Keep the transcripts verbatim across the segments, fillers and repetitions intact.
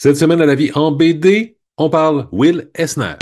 Cette semaine à la vie en B D, on parle Will Eisner.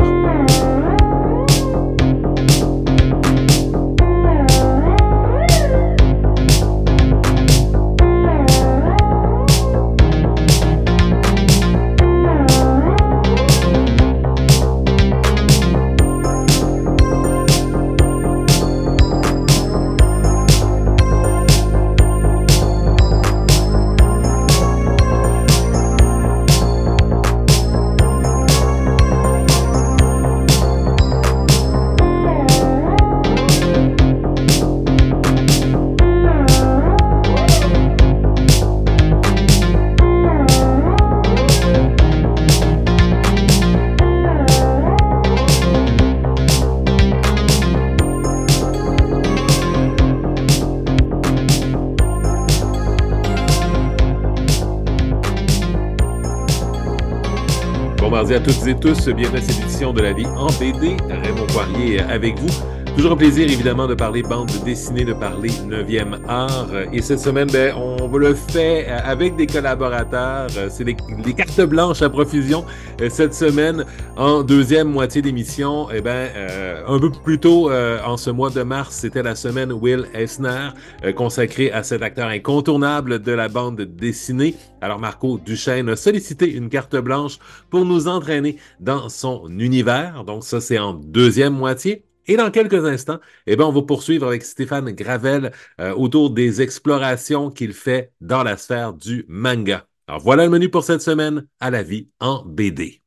Bon mardi à toutes et tous, bienvenue à cette édition de la vie en B D. Raymond Poirier avec vous. Toujours un plaisir évidemment de parler bande dessinée, de parler neuvième art. Et cette semaine, ben, on le fait avec des collaborateurs. C'est des, des cartes blanches à profusion. Cette semaine, en deuxième moitié d'émission, eh ben, euh, un peu plus tôt euh, en ce mois de mars, c'était la semaine Will Eisner, euh, consacrée à cet acteur incontournable de la bande dessinée. Alors Marco Duchesne a sollicité une carte blanche pour nous entraîner dans son univers. Donc ça, c'est en deuxième moitié. Et dans quelques instants, eh bien, on va poursuivre avec Stéphane Gravel euh, autour des explorations qu'il fait dans la sphère du manga. Alors voilà le menu pour cette semaine à la vie en B D.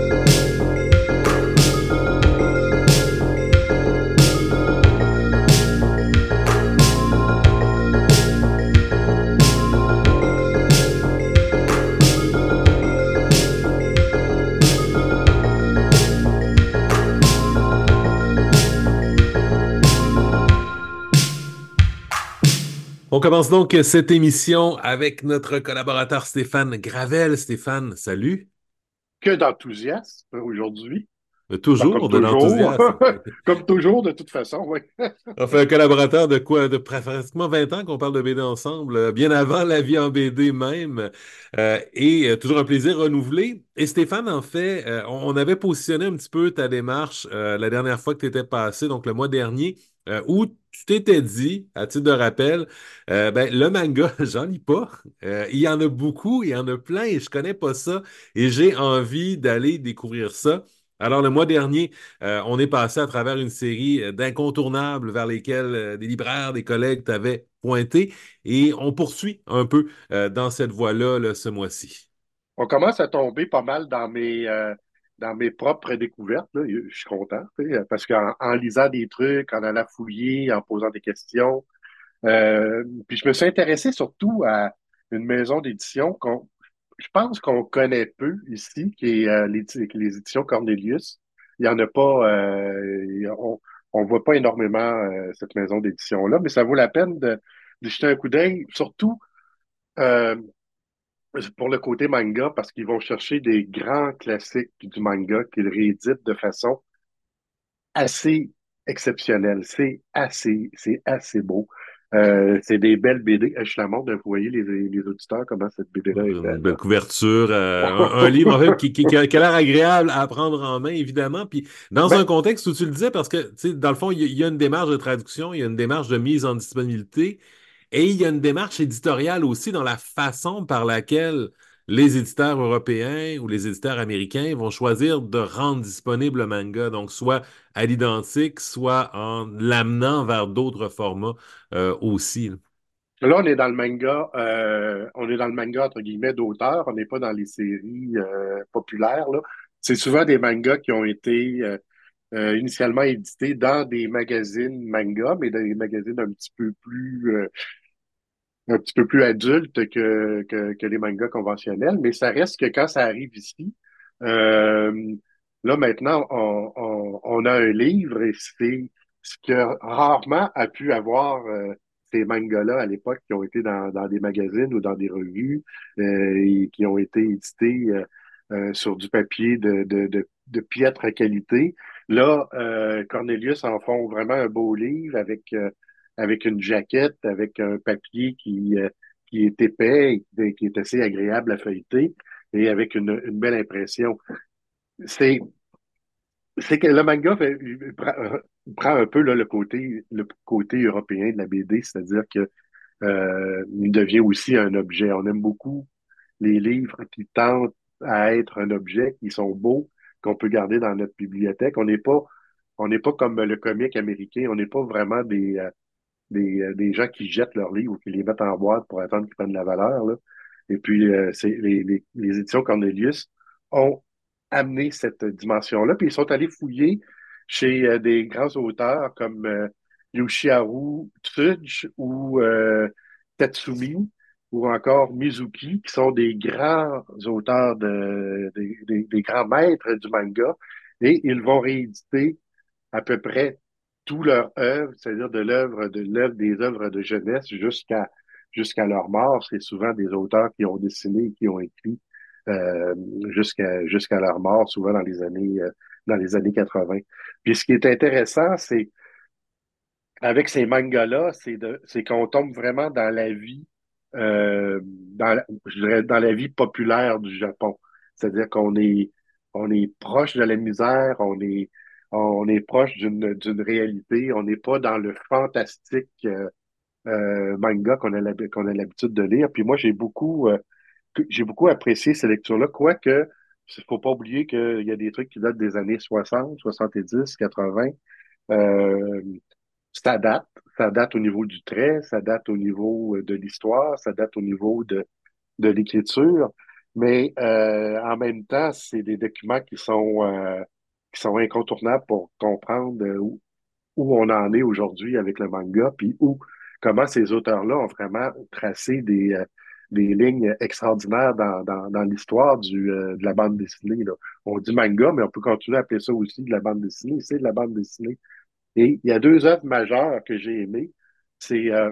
On commence donc cette émission avec notre collaborateur Stéphane Gravel. Stéphane, salut. Que d'enthousiasme aujourd'hui. Ben, comme Toujours de toujours. l'enthousiasme. Comme toujours, de toute façon, oui. On fait un collaborateur de quoi? De pratiquement vingt ans qu'on parle de B D ensemble, euh, bien avant la vie en B D même. Euh, et euh, toujours un plaisir renouvelé. Et Stéphane, en fait, euh, on, on avait positionné un petit peu ta démarche euh, la dernière fois que tu étais passé, donc le mois dernier, euh, où tu t'étais dit, à titre de rappel, euh, ben, le manga, j'en lis pas. Euh, il y en a beaucoup, il y en a plein et je connais pas ça. Et j'ai envie d'aller découvrir ça. Alors, le mois dernier, euh, on est passé à travers une série euh, d'incontournables vers lesquels euh, des libraires, des collègues t'avaient pointé et on poursuit un peu euh, dans cette voie-là là, ce mois-ci. On commence à tomber pas mal dans mes, euh, dans mes propres découvertes, là. Je suis content, tu sais, parce qu'en en lisant des trucs, en allant fouiller, en posant des questions, euh, puis je me suis intéressé surtout à une maison d'édition qu'on, je pense qu'on connaît peu ici, qui est euh, les, les éditions Cornelius. Il y en a pas, euh, on, on voit pas énormément euh, cette maison d'édition-là, mais ça vaut la peine de, de jeter un coup d'œil, surtout euh, pour le côté manga, parce qu'ils vont chercher des grands classiques du manga qu'ils rééditent de façon assez exceptionnelle. C'est assez, c'est assez beau. Euh, c'est des belles B D. Je la montre, vous voyez les, les auditeurs, comment cette B D-là est Une belle, belle là. couverture, euh, un, un livre en fait qui, qui, qui a, qui a l'air agréable à prendre en main, évidemment. Puis dans un Ben, contexte où tu le disais, parce que tu sais, dans le fond, il y, a il y a une démarche de traduction, il y a une démarche de mise en disponibilité. Et il y a une démarche éditoriale aussi dans la façon par laquelle les éditeurs européens ou les éditeurs américains vont choisir de rendre disponible le manga, donc soit à l'identique, soit en l'amenant vers d'autres formats euh, aussi. là, on est dans le manga, euh, on est dans le manga entre guillemets d'auteur, on n'est pas dans les séries euh, populaires, là. C'est souvent des mangas qui ont été euh, euh, initialement édités dans des magazines manga, mais dans des magazines un petit peu plus euh, un petit peu plus adultes que, que, que les mangas conventionnels. Mais ça reste que quand ça arrive ici, euh, là maintenant, on, on, on a un livre et c'est ce que rarement a pu avoir euh, ces mangas-là à l'époque qui ont été dans, dans des magazines ou dans des revues euh, et qui ont été édités euh, euh, sur du papier de, de, de, de piètre qualité. Là, euh, Cornelius en font vraiment un beau livre avec, euh, avec une jaquette, avec un papier qui, euh, qui est épais et qui est assez agréable à feuilleter. et avec une, une belle impression. C'est, c'est que le manga fait- il prend, il prend un peu là, le côté, le côté européen de la B D, c'est-à-dire que euh, il devient aussi un objet. On aime beaucoup les livres qui tentent à être un objet, qui sont beaux, qu'on peut garder dans notre bibliothèque. On n'est pas, on n'est pas comme le comique américain. On n'est pas vraiment des, euh, des, euh, des gens qui jettent leurs livres ou qui les mettent en boîte pour attendre qu'ils prennent de la valeur, là. Et puis, euh, c'est les, les, les éditions Cornelius ont amené cette dimension-là. Puis, ils sont allés fouiller chez euh, des grands auteurs comme euh, Yoshiharu Tsuji ou euh, Tatsumi ou encore Mizuki, qui sont des grands auteurs, de, des, des, des grands maîtres du manga. Et ils vont rééditer à peu près tout leur œuvre, c'est-à-dire de l'œuvre, de l'œuvre des œuvres de jeunesse jusqu'à jusqu'à leur mort. C'est souvent des auteurs qui ont dessiné et qui ont écrit euh, jusqu'à jusqu'à leur mort, souvent dans les années euh, dans les années quatre-vingts. Puis ce qui est intéressant, c'est avec ces mangas-là, c'est de c'est qu'on tombe vraiment dans la vie euh, dans la- je dirais dans la vie populaire du Japon. C'est-à-dire qu'on est on est proche de la misère, on est on est proche d'une d'une réalité, on n'est pas dans le fantastique euh, euh, manga qu'on a l'hab- qu'on a l'habitude de lire. Puis moi j'ai beaucoup euh, j'ai beaucoup apprécié ces lectures-là, quoique il faut pas oublier qu'il y a des trucs qui datent des années soixante, soixante-dix, quatre-vingts. Euh, Ça date, ça date au niveau du trait, ça date au niveau euh, de l'histoire, ça date au niveau de, de l'écriture, mais euh, en même temps, c'est des documents qui sont, euh, qui sont incontournables pour comprendre euh, où, où on en est aujourd'hui avec le manga, puis où, comment ces auteurs-là ont vraiment tracé des, euh, des lignes extraordinaires dans, dans, dans l'histoire du, euh, de la bande dessinée, là. On dit manga, mais on peut continuer à appeler ça aussi de la bande dessinée, c'est de la bande dessinée. Et il y a deux œuvres majeures que j'ai aimées. C'est euh,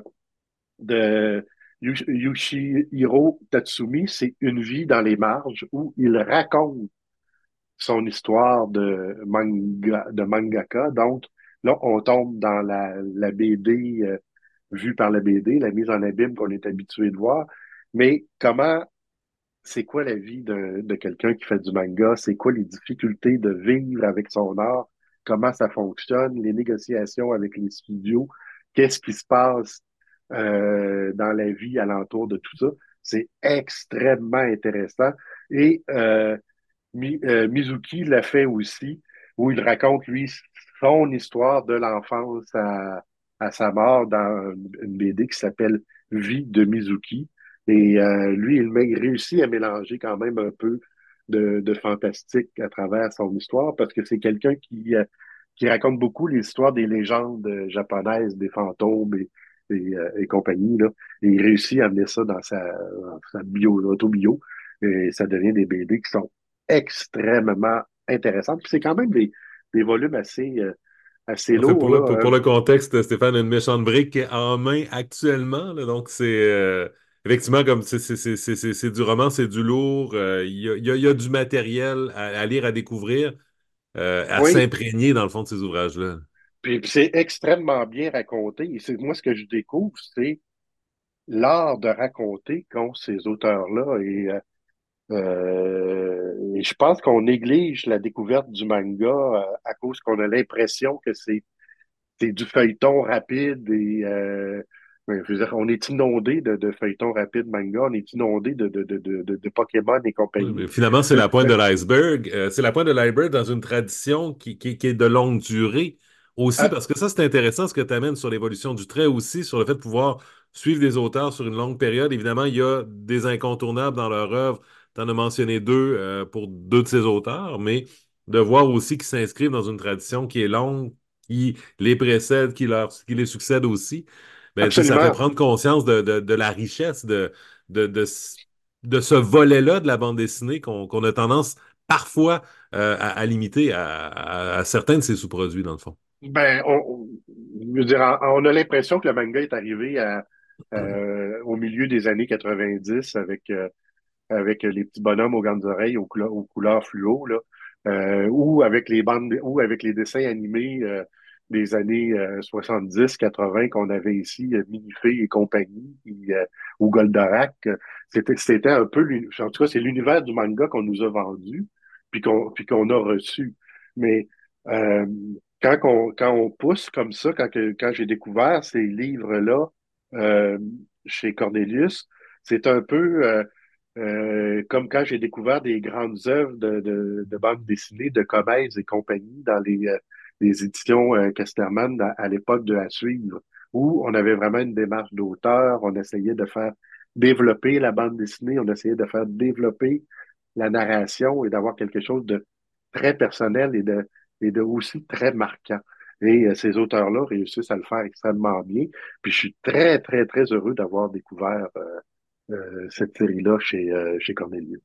de Yush- Yushihiro Tatsumi, c'est Une vie dans les marges, où il raconte son histoire de manga, de mangaka. Donc, là, on tombe dans la, la B D euh, vue par la B D, la mise en abîme qu'on est habitué de voir. Mais comment c'est quoi la vie de, de quelqu'un qui fait du manga? C'est quoi les difficultés de vivre avec son art? Comment ça fonctionne? Les négociations avec les studios? Qu'est-ce qui se passe euh, dans la vie alentour de tout ça? C'est extrêmement intéressant. Et euh, Mi- euh, Mizuki l'a fait aussi, où il raconte, lui, son histoire de l'enfance à, à sa mort dans une B D qui s'appelle Vie de Mizuki. Et euh, lui, il, m'a- il réussit à mélanger quand même un peu de, de fantastique à travers son histoire, parce que c'est quelqu'un qui, euh, qui raconte beaucoup l'histoire des légendes japonaises, des fantômes et, et, euh, et compagnie, là. Et il réussit à amener ça dans sa, dans sa bio, auto-bio, et ça devient des B D qui sont extrêmement intéressante. Puis c'est quand même des, des volumes assez, euh, assez En fait, lourds, pour le, là. pour, Euh, pour le contexte, Stéphane a une méchante brique en main actuellement, là. Donc, c'est euh, effectivement comme c'est c'est- c'est- c'est- c'est- c'est du roman, c'est du lourd. euh, Il y a, il y a- il y a du matériel à, à lire, à découvrir, euh, à oui, s'imprégner dans le fond de ces ouvrages-là. puis, puis c'est extrêmement bien raconté. Et c'est, moi, ce que je découvre, c'est l'art de raconter qu'ont ces auteurs-là. Et, euh, euh, et je pense qu'on néglige la découverte du manga euh, à cause qu'on a l'impression que c'est c'est du feuilleton rapide et euh, ouais, je veux dire, on est inondé de, de feuilletons rapides manga, on est inondé de, de, de, de, de, de Pokémon et Oui, compagnie. mais finalement, c'est Mais, la pointe mais, de l'iceberg. Euh, c'est la pointe de l'iceberg dans une tradition qui, qui, qui est de longue durée aussi, euh, parce que ça, c'est intéressant ce que tu amènes sur l'évolution du trait aussi, sur le fait de pouvoir suivre des auteurs sur une longue période. Évidemment, il y a des incontournables dans leur œuvre. Tu en as mentionné deux euh, pour deux de ces auteurs, mais de voir aussi qu'ils s'inscrivent dans une tradition qui est longue, qui les précède, qui, leur, qui les succède aussi. Ben, tu sais, ça fait absolument. prendre conscience de, de, de la richesse de, de, de, de ce volet-là de la bande dessinée qu'on qu'on a tendance parfois euh, à, à limiter à, à- à certains de ses sous-produits, dans le fond. Ben, on, on- je veux dire, on on a l'impression que le manga est arrivé à, euh, au milieu des années quatre-vingt-dix avec, euh, avec les petits bonhommes aux grandes oreilles aux couleurs, aux couleurs fluo, là, euh, ou avec les bandes, ou avec les dessins animés. Euh, des années euh, soixante-dix quatre-vingts qu'on avait ici, euh, Minifée et compagnie, puis, euh, ou Goldorak. euh, C'était, c'était un peu, l'uni- en tout cas, c'est l'univers du manga qu'on nous a vendu, puis qu'on, puis qu'on a reçu. Mais euh, quand on, quand on pousse comme ça, quand, que- quand j'ai découvert ces livres-là euh, chez Cornelius, c'est un peu euh, euh, comme quand j'ai découvert des grandes œuvres de, de, de bande dessinée de Comics et compagnie dans les, euh, les éditions euh, Casterman à, à l'époque de À suivre, où on avait vraiment une démarche d'auteur, on essayait de faire développer la bande dessinée, on essayait de faire développer la narration et d'avoir quelque chose de très personnel et de, et de aussi très marquant. Et euh, ces auteurs-là réussissent à le faire extrêmement bien. Puis je suis très, très, très heureux d'avoir découvert euh, euh, cette série-là chez, euh, chez Cornelius.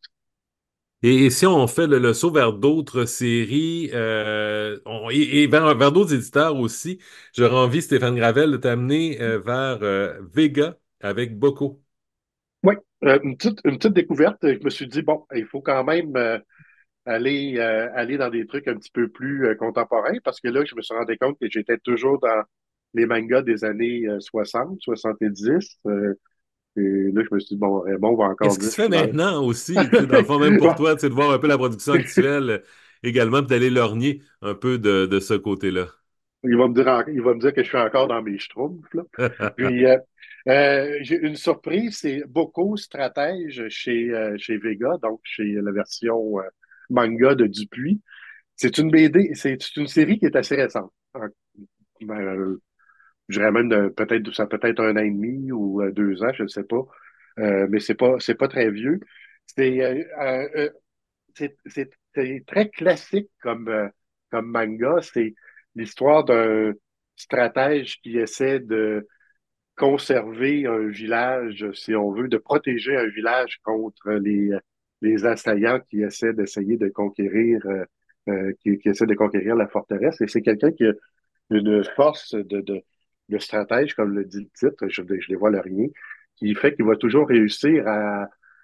Et, et si on fait le, le saut vers d'autres séries euh, on- et, et vers, vers d'autres éditeurs aussi, j'aurais envie, Stéphane Gravel, de t'amener euh, vers euh, Vega avec Boko. Oui, euh, une petite, une petite découverte. Je me suis dit, bon, il faut quand même euh, aller, euh, aller dans des trucs un petit peu plus euh, contemporains parce que là, je me suis rendu compte que j'étais toujours dans les mangas des années euh, soixante, soixante-dix. Euh, et là, je me suis dit, bon, Raymond va encore Qu'est-ce qui dire se que je fait suis dans... maintenant aussi, tu sais, dans le fond, même pour toi, tu sais, de voir un peu la production actuelle euh, également, puis d'aller lorgner un peu de, de ce côté-là. Il va me dire, en- il va me dire que je suis encore dans mes schtroumpfs, là. Puis, euh, euh, j'ai une surprise, c'est beaucoup stratège chez, euh, chez Vega, donc chez la version euh, manga de Dupuis. C'est une B D, c'est une série qui est assez récente. En- euh, je dirais même de- peut-être ça peut être un an et demi ou euh, deux ans, je ne sais pas. Euh, mais c'est pas c'est pas très vieux. C'est euh, euh, euh, c'est c'est- c'est très classique comme euh, comme manga. C'est l'histoire d'un stratège qui essaie de conserver un village, si on veut, de protéger un village contre les, les assaillants qui essaient d'essayer de conquérir, euh, euh, qui, qui essaient de conquérir la forteresse. Et c'est quelqu'un qui a une force de, de, de stratège, comme le dit le titre, je, je dévoile rien, qui fait qu'il va toujours réussir à,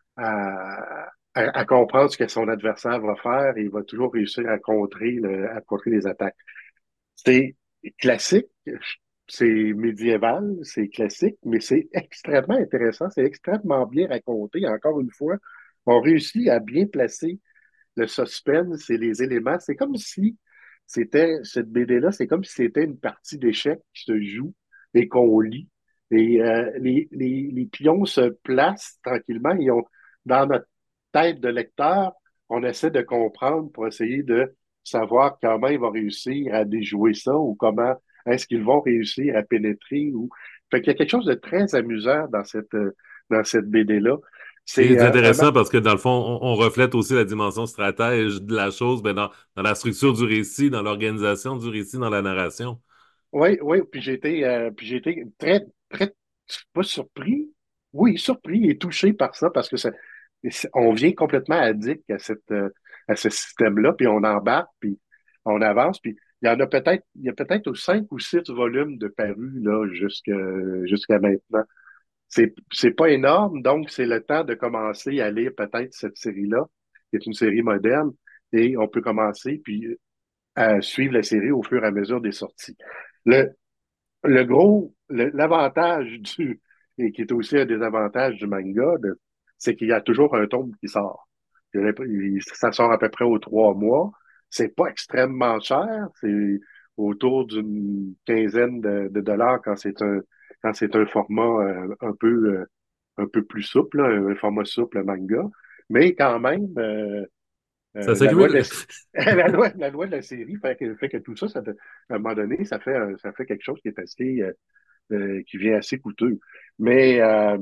à, à, à comprendre ce que son adversaire va faire et il va toujours réussir à contrer, le, à contrer les attaques. C'est classique, c'est médiéval, c'est classique, mais c'est extrêmement intéressant, c'est extrêmement bien raconté. Encore une fois, on réussit à bien placer le suspense et les éléments. C'est comme si c'était, cette B D-là, c'est comme si c'était une partie d'échecs qui se joue et qu'on lit. Et euh, les, les, les pions se placent tranquillement et on, dans notre tête de lecteur, on essaie de comprendre pour essayer de savoir comment il va réussir à déjouer ça ou comment est-ce qu'ils vont réussir à pénétrer. Ou... Fait qu'il y a quelque chose de très amusant dans cette, euh, dans cette B D-là. Et C'est c'est euh, un, intéressant parce que dans le fond, on, on reflète aussi la dimension stratège de la chose, ben dans, dans la structure du récit, dans l'organisation du récit, dans la narration. Oui, oui, puis j'ai été, euh, puis j'ai été très, très, pas surpris, oui, surpris et touché par ça parce que ça, c'est- on vient complètement addict à cette, euh, à ce système-là, puis on embarque, puis on avance, puis il y en a peut-être, il y a peut-être cinq ou six volumes de parus là jusque, jusqu'à maintenant. C'est, c'est pas énorme, donc c'est le temps de commencer à lire peut-être cette série-là, qui est une série moderne, et on peut commencer puis à suivre la série au fur et à mesure des sorties. Le, le gros, le- l'avantage du, et qui est aussi un des avantages du manga, de- c'est qu'il y a toujours un tome qui sort. Il y en a pas- il- Ça sort à peu près aux trois mois. C'est pas extrêmement cher. C'est autour d'une quinzaine de, de dollars quand c'est un, quand c'est un format euh, un peu, euh, un peu plus souple, là, un format souple manga. Mais quand même, euh, Ça euh, la loi de s'accumule. la, la loi, la loi de la série fait que, fait que tout ça, ça te- à un moment donné, ça fait, un- ça fait quelque chose qui est assez, euh, euh, qui vient assez coûteux. Mais euh,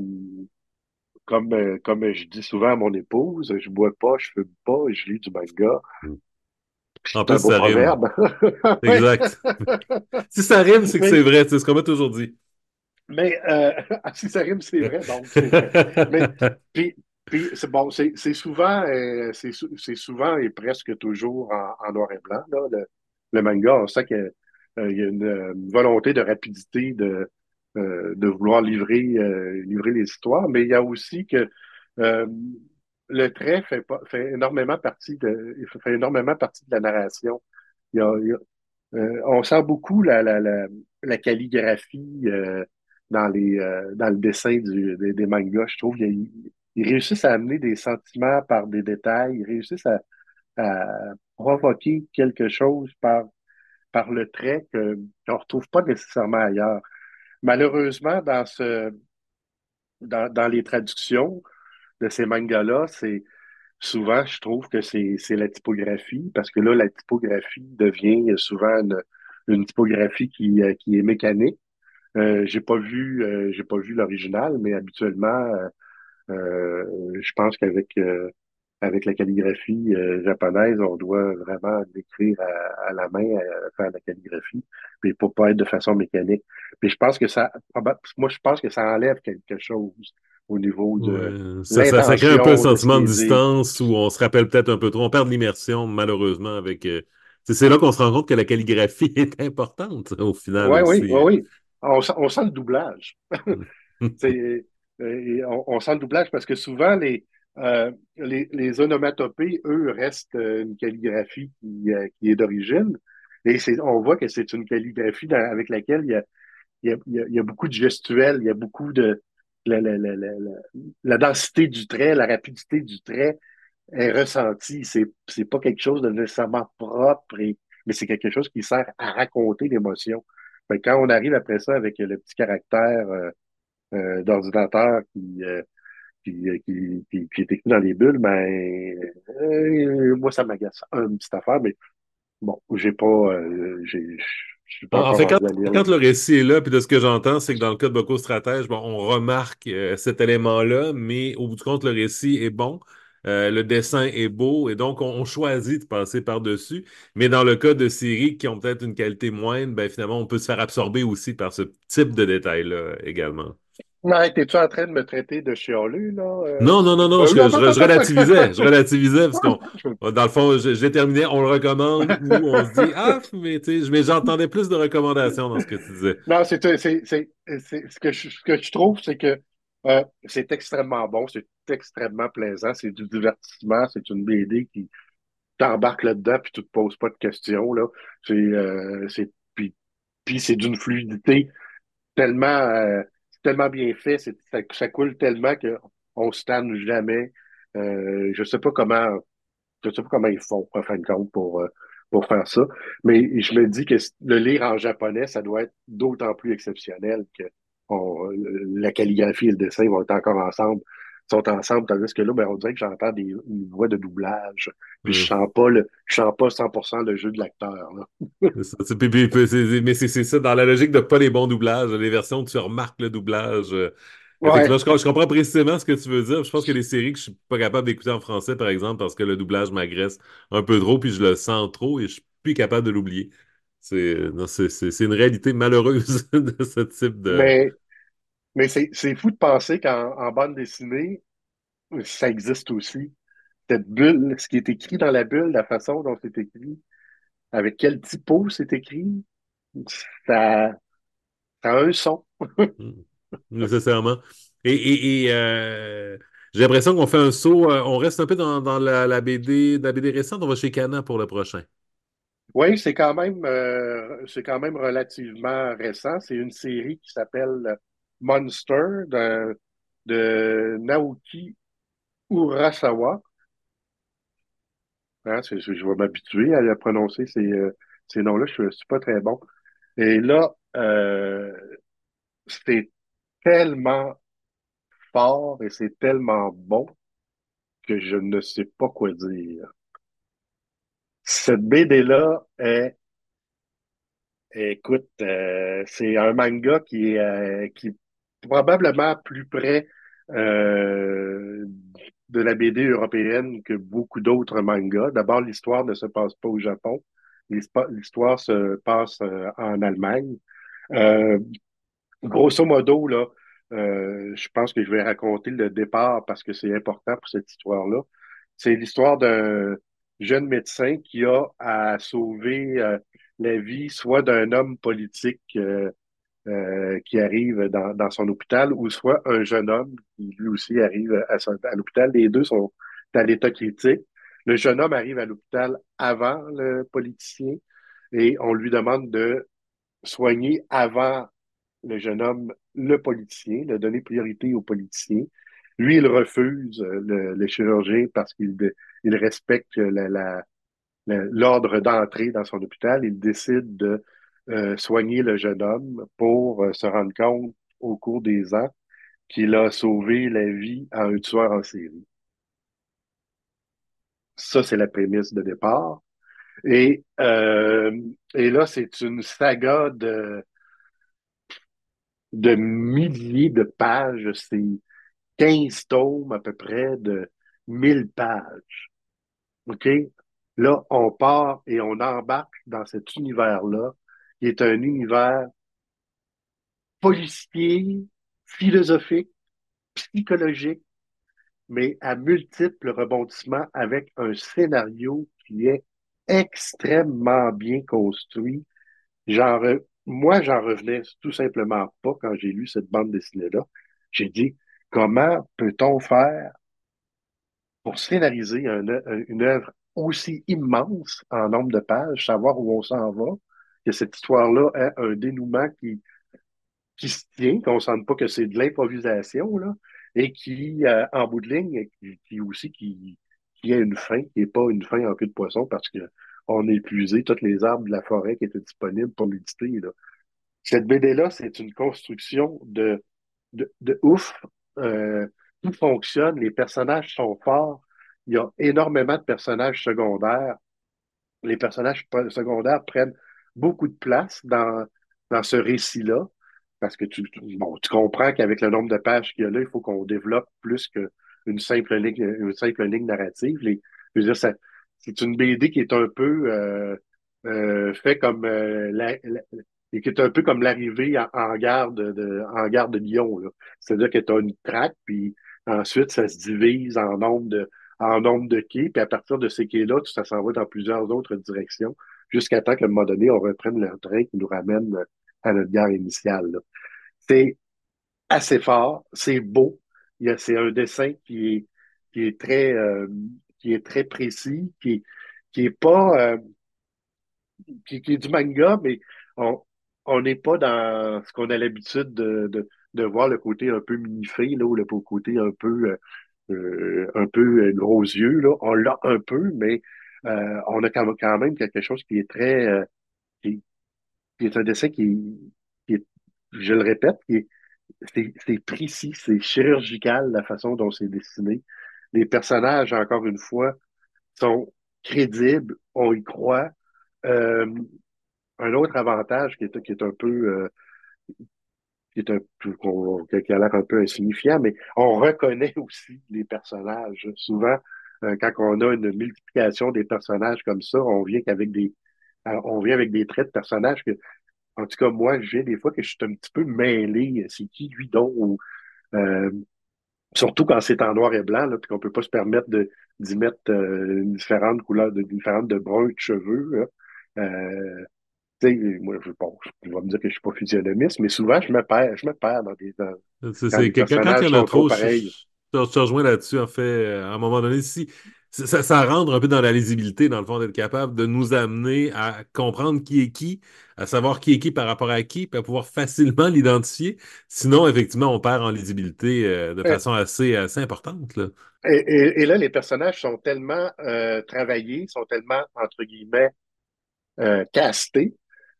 comme, euh, comme je dis souvent à mon épouse, je bois pas, je fume pas, je lis du manga. En C'est un plus, beau ça rime. proverbe. Oui. Exact. Si ça rime, c'est que c'est Mais, vrai, c'est ce qu'on m'a toujours dit. mais euh, si ça rime, c'est vrai, donc c'est vrai. Mais puis, puis c'est bon, c'est c'est souvent, euh, c'est sou- c'est souvent et presque toujours en, en noir et blanc, là, le, le manga. On sait qu'il y a une, une volonté de rapidité de, euh, de vouloir livrer, euh, livrer les histoires, mais il y a aussi que euh, le trait fait, pas, fait énormément partie de, fait énormément partie de la narration. Il y a, il y a- Euh, on sent beaucoup la, la, la, la calligraphie euh, dans les euh, dans le dessin du, des, des mangas. Je trouve qu'ils ils réussissent à amener des sentiments par des détails, ils réussissent à, à provoquer quelque chose par, par le trait que, qu'on ne retrouve pas nécessairement ailleurs. Malheureusement, dans ce dans, dans les traductions de ces mangas-là, c'est souvent, je trouve que c'est c'est la typographie, parce que là, la typographie devient souvent une, une typographie qui, euh, qui est mécanique. Euh, j'ai pas vu, euh, j'ai pas vu l'original, mais habituellement, euh, euh, je pense qu'avec euh, avec la calligraphie euh, japonaise, on doit vraiment l'écrire à, à la main, à, faire la calligraphie, puis pour pas être de façon mécanique. Puis je pense que ça, proba- moi, je pense que ça enlève quelque chose au niveau de Ouais. Ça, ça, ça crée un peu un l'intention de ce qui sentiment de est dit. distance où on se rappelle peut-être un peu trop. On perd de l'immersion, malheureusement, avec. euh, C'est c'est là qu'on se rend compte que la calligraphie est importante, au final Oui, oui, oui, aussi. oui. On, sent- on sent le doublage. C'est, euh, on, on sent le doublage parce que souvent, les, euh, les, les onomatopées, eux, restent euh, une calligraphie qui, euh, qui est d'origine. Et c'est, on voit que c'est une calligraphie dans- avec laquelle il y a, il y a, il y a, il y a beaucoup de gestuels, il y a beaucoup de... La, la, la, la, la, la densité du trait, la rapidité du trait est ressentie. C'est, c'est pas quelque chose de nécessairement propre, et, mais c'est quelque chose qui sert à raconter l'émotion. Fait que quand on arrive après ça avec le petit caractère euh, euh, d'ordinateur qui, euh, qui, euh, qui, qui, qui est écrit dans les bulles, ben euh, moi ça m'agace une petite affaire, mais bon, j'ai pas euh, j'ai je suis pas En en encore fait, quand, rendu à lire quand là. le récit est là, puis de ce que j'entends, c'est que dans le cas de Boko Stratège, bon, on remarque euh, cet élément-là, mais au bout du compte, le récit est bon, euh, le dessin est beau, et donc on, on choisit de passer par-dessus. Mais dans le cas de séries qui ont peut-être une qualité moindre, ben finalement, on peut se faire absorber aussi par ce type de détails-là également. Ouais, t'es-tu en train de me traiter de chialeux, là? Euh? Non, non, non, non, Euh, je, non, je, non, je non, relativisais, je relativisais parce qu'on, non. dans le fond, je, je l'ai terminé, on le recommande ou on se dit, ah, mais tu sais, mais j'entendais plus de recommandations dans ce que tu disais. Non, c'est, c'est, c'est, c'est- ce que je, ce que je trouve, c'est que euh, c'est extrêmement bon, c'est extrêmement plaisant, c'est du divertissement, c'est une B D qui t'embarques là-dedans puis tu te poses pas de questions, là. C'est, euh, c'est, puis, puis c'est d'une fluidité tellement, euh, tellement bien fait, c'est, ça, ça coule tellement que on se tanne jamais. Euh, je sais pas comment, je sais pas comment ils font, en fin de compte, pour, euh, pour faire ça. Mais je me dis que le lire en japonais, ça doit être d'autant plus exceptionnel que on- la calligraphie et le dessin vont être encore ensemble, sont ensemble, tandis que là, ben, on dirait que j'entends des, une voix de doublage. Puis je sens pas le, je sens pas cent pour cent le jeu de l'acteur, là. C'est ça, c'est- puis- puis- puis c'est- mais c'est c'est ça, dans la logique de pas les bons doublages, les versions où tu remarques le doublage. euh, effectivement, Ouais. je, com- je comprends précisément ce que tu veux dire. Je pense qu'il y a des séries que je suis pas capable d'écouter en français, par exemple, parce que le doublage m'agresse un peu trop, puis je le sens trop et je suis plus capable de l'oublier. C'est non, c'est c'est- c'est une réalité malheureuse de ce type de. Mais, mais c'est, c'est fou de penser qu'en en bande dessinée, ça existe aussi. Cette bulle, ce qui est écrit dans la bulle, la façon dont c'est écrit, avec quel typo c'est écrit, ça, ça a un son. Hmm, nécessairement. Et, et, et, euh, j'ai l'impression qu'on fait un saut, euh, on reste un peu dans, dans la, la B D, la B D récente, on va chez Cana pour le prochain. Oui, c'est quand même, euh, c'est quand même relativement récent. C'est une série qui s'appelle Monster de, de Naoki Urasawa. Hein, c'est- je vais m'habituer à le prononcer ces, euh, ces noms-là. Je ne suis pas très bon. Et là, euh, c'est tellement fort et c'est tellement bon que je ne sais pas quoi dire. Cette B D-là est, écoute, euh, c'est un manga qui est, euh, qui est probablement plus près euh, de la B D européenne que beaucoup d'autres mangas. D'abord, l'histoire ne se passe pas au Japon. L'histoire l'histoire se passe euh, en Allemagne. Euh, Grosso modo, là, euh, je pense que je vais raconter le départ parce que c'est important pour cette histoire-là. C'est l'histoire d'un jeune médecin qui a à sauver euh, la vie soit d'un homme politique euh, euh, qui arrive dans, dans son hôpital ou soit un jeune homme qui lui aussi arrive à, son- à l'hôpital. Les deux sont à l'état critique. Le jeune homme arrive à l'hôpital avant le politicien et on lui demande de soigner avant le jeune homme le politicien, de donner priorité au politicien. Lui, il refuse euh, le, le chirurgien parce qu'il il respecte la, la, la- l'ordre d'entrée dans son hôpital. Il décide de euh, soigner le jeune homme pour euh, se rendre compte au cours des ans qu'il a sauvé la vie à un tueur en série. Ça, c'est la prémisse de départ. Et, euh, et là, c'est une saga de, de milliers de pages. C'est quinze tomes à peu près de mille pages. OK? Là, on part et on embarque dans cet univers-là, qui est un univers policier, philosophique, psychologique, mais à multiples rebondissements avec un scénario qui est extrêmement bien construit. J'en re- Moi, j'en revenais tout simplement pas quand j'ai lu cette bande dessinée-là. J'ai dit, comment peut-on faire pour scénariser un œ- une œuvre aussi immense en nombre de pages, savoir où on s'en va, que cette histoire-là a un dénouement qui, qui se tient, qu'on ne sente pas que c'est de l'improvisation, là, et qui, euh, en bout de ligne, qui, qui aussi qui, qui a une fin, qui n'est pas une fin en queue de poisson parce que on a épuisé toutes les arbres de la forêt qui étaient disponibles pour l'éditer, là. Cette B D-là, c'est une construction de, de, de ouf. Euh, tout fonctionne, les personnages sont forts. Il y a énormément de personnages secondaires. Les personnages p- secondaires prennent beaucoup de place dans, dans ce récit-là. Parce que tu, tu- bon, tu comprends qu'avec le nombre de pages qu'il y a là, il faut qu'on développe plus qu'une simple ligne, une simple ligne narrative. Les, je veux dire, ça, c'est une B D qui est un peu euh, euh, fait comme euh, la, la- et qui est un peu comme l'arrivée en, en gare de, de- en gare de Lyon, là. C'est-à-dire que tu as une traque, puis ensuite ça se divise en nombre de en nombre de quais, puis à partir de ces quais-là, ça s'en va dans plusieurs autres directions, jusqu'à temps qu'à un moment donné, on reprenne le train qui nous ramène à notre gare initiale, là. C'est assez fort, c'est beau. Il y a, c'est un dessin qui est, qui est très, euh, qui est très précis, qui est, qui est pas, euh, qui, qui est du manga, mais on, on n'est pas dans ce qu'on a l'habitude de, de, de voir le côté un peu minifé, là, ou le côté un peu, euh, euh, un peu euh, gros yeux, là. On l'a un peu, mais euh, on a quand quand même quelque chose qui est très, euh, qui, qui est un dessin qui, qui est, je le répète, qui est c'est c'est précis, c'est chirurgical la façon dont c'est dessiné. Les personnages, encore une fois, sont crédibles, on y croit. Euh, un autre avantage qui est, qui est un peu, euh, qui est un peu, qu'on- qui a l'air un peu insignifiant, mais on reconnaît aussi les personnages. Souvent, euh, quand on a une multiplication des personnages comme ça, on vient qu'avec des, euh, on vient avec des traits de personnages que, en tout cas, moi, j'ai des fois que je suis un petit peu mêlé. C'est qui lui donc? Ou, euh, surtout quand c'est en noir et blanc, là, puis qu'on peut pas se permettre de, d'y mettre euh, une différente couleur, de, différente de brun de cheveux, là. Euh, tu sais, moi, je, bon, je vais me dire que je suis pas physionomiste, mais souvent, je me perds, je me perds dans des, dans- C'est, quand c'est, les que- que- quand il y personnages en a sont trop trop, je, pareils. je, je te rejoins là-dessus, en fait, euh, à un moment donné, si, ça, ça rentre un peu dans la lisibilité, dans le fond, d'être capable de nous amener à comprendre qui est qui, à savoir qui est qui par rapport à qui, puis à pouvoir facilement l'identifier. Sinon, effectivement, on perd en lisibilité euh, de Euh, façon assez, assez importante, là. Et, et- et là, les personnages sont tellement euh, travaillés, sont tellement, entre guillemets, euh, castés.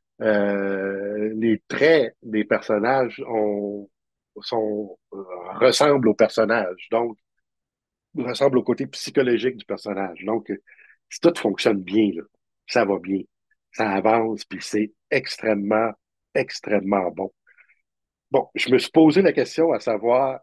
Euh, les traits des personnages ont, sont, euh, ressemblent aux personnages. Donc, ressemble au côté psychologique du personnage. Donc, euh, si tout fonctionne bien, là, ça va bien, ça avance, puis c'est extrêmement, extrêmement bon. Bon, je me suis posé la question à savoir,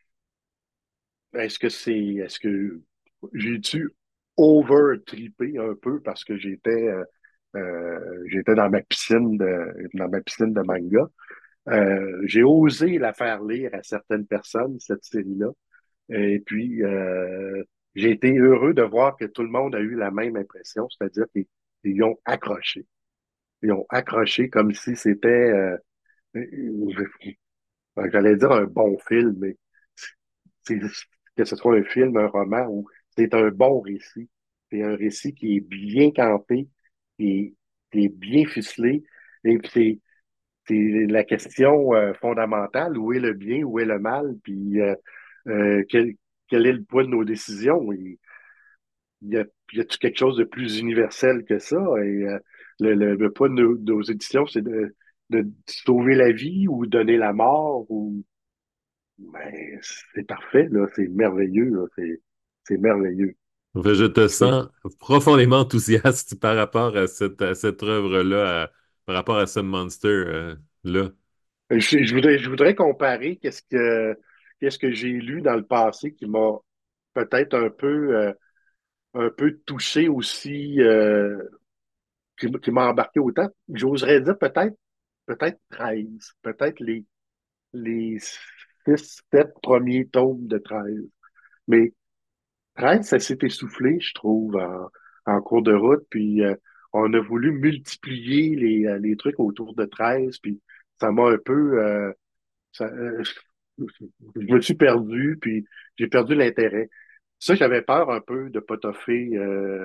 est-ce que c'est, est-ce que j'ai-tu over-trippé un peu parce que j'étais, euh, euh, j'étais dans ma piscine de, dans ma piscine de manga. Euh, j'ai osé la faire lire à certaines personnes, cette série-là. Et puis, euh, j'ai été heureux de voir que tout le monde a eu la même impression, c'est-à-dire qu'ils ils ont accroché. Ils ont accroché comme si c'était, euh, euh, j'allais dire un bon film, mais c'est, que ce soit un film, un roman, ou c'est un bon récit. C'est un récit qui est bien campé, qui est c'est bien ficelé. Et puis c'est c'est la question euh, fondamentale, où est le bien, où est le mal, puis euh, euh, quel, quel est le poids de nos décisions. Il, il y a, il y a quelque chose de plus universel que ça? Et euh, le, le, le poids de nos, de nos éditions, c'est de, de sauver la vie ou donner la mort, ou ben, c'est parfait, là, c'est merveilleux, là, c'est, c'est merveilleux. Enfin, je te Et sens profondément enthousiaste par rapport à cette, à cette œuvre-là, à- par rapport à ce monster-là. je, je voudrais, je voudrais comparer qu'est-ce que, qu'est-ce que j'ai lu dans le passé qui m'a peut-être un peu, euh, un peu touché aussi, euh, qui, qui m'a embarqué autant. J'oserais dire peut-être, peut-être treize, peut-être les, les six, sept premiers tomes de treize. Mais treize, ça s'est essoufflé, je trouve, en, en cours de route. Puis euh, on a voulu multiplier les, euh, les trucs autour de treize. Puis ça m'a un peu... euh, ça, euh, je me suis perdu, puis j'ai perdu l'intérêt. Ça, j'avais peur un peu de potoffer euh,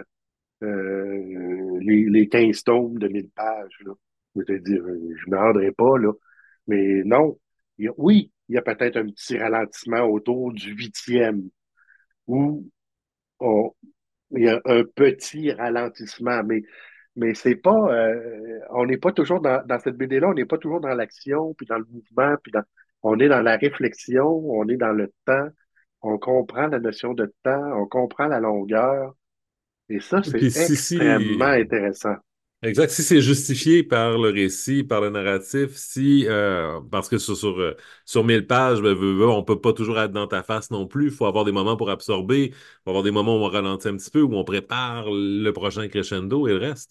euh, les, les quinze tomes de mille pages. Là. Je veux dire, je ne me rendrai pas, là. Mais non. Il y a- oui, il y a peut-être un petit ralentissement autour du huitième, où on, il y a un petit ralentissement, mais, mais c'est pas, euh, on n'est pas toujours dans, dans cette B D-là, on n'est pas toujours dans l'action, puis dans le mouvement, puis dans, on est dans la réflexion, on est dans le temps, on comprend la notion de temps, on comprend la longueur, et ça, c'est Puis si, extrêmement si, intéressant. exact, si c'est justifié par le récit, par le narratif, si, euh, parce que sur, sur, euh, sur mille pages, ben, veux, veux, on peut pas toujours être dans ta face non plus. Il faut avoir des moments pour absorber, il faut avoir des moments où on ralentit un petit peu, où on prépare le prochain crescendo et le reste.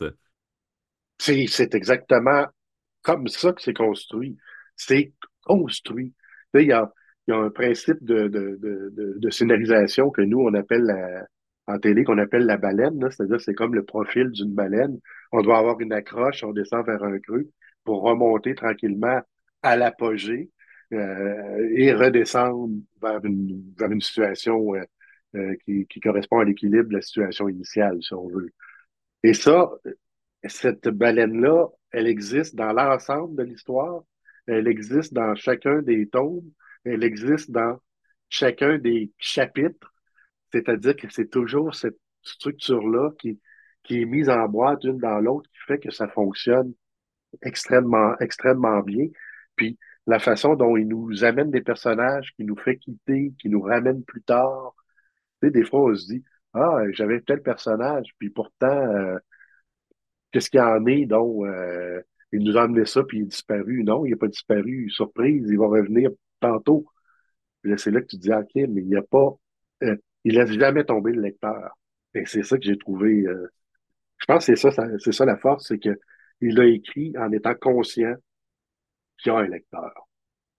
C'est, c'est exactement comme ça que c'est construit. C'est construit. Tu sais, il y a, il y a un principe de, de, de, de, de scénarisation que nous, on appelle la, en télé, qu'on appelle la baleine, là. C'est-à-dire, c'est comme le profil d'une baleine. On doit avoir une accroche, on descend vers un creux pour remonter tranquillement à l'apogée euh, et redescendre vers une, vers une situation euh, euh, qui, qui correspond à l'équilibre de la situation initiale, si on veut. Et ça, cette baleine-là, elle existe dans l'ensemble de l'histoire, elle existe dans chacun des tomes, elle existe dans chacun des chapitres, c'est-à-dire que c'est toujours cette structure-là qui, qui est mise en boîte une dans l'autre qui fait que ça fonctionne extrêmement, extrêmement bien. Puis la façon dont il nous amène des personnages, qui nous fait quitter, qui nous ramène plus tard. Tu sais, des fois, on se dit, ah, j'avais tel personnage, puis pourtant, euh, qu'est-ce qu'il y en est, donc, euh, il nous a amené ça, puis il est disparu. Non, il n'est pas disparu. Surprise, il va revenir tantôt. Puis là, c'est là que tu te dis, OK, mais il n'y a pas, euh, il laisse jamais tomber le lecteur. Et c'est ça que j'ai trouvé, euh, je pense que c'est ça, ça- c'est ça la force, c'est que il a écrit en étant conscient qu'il y a un lecteur.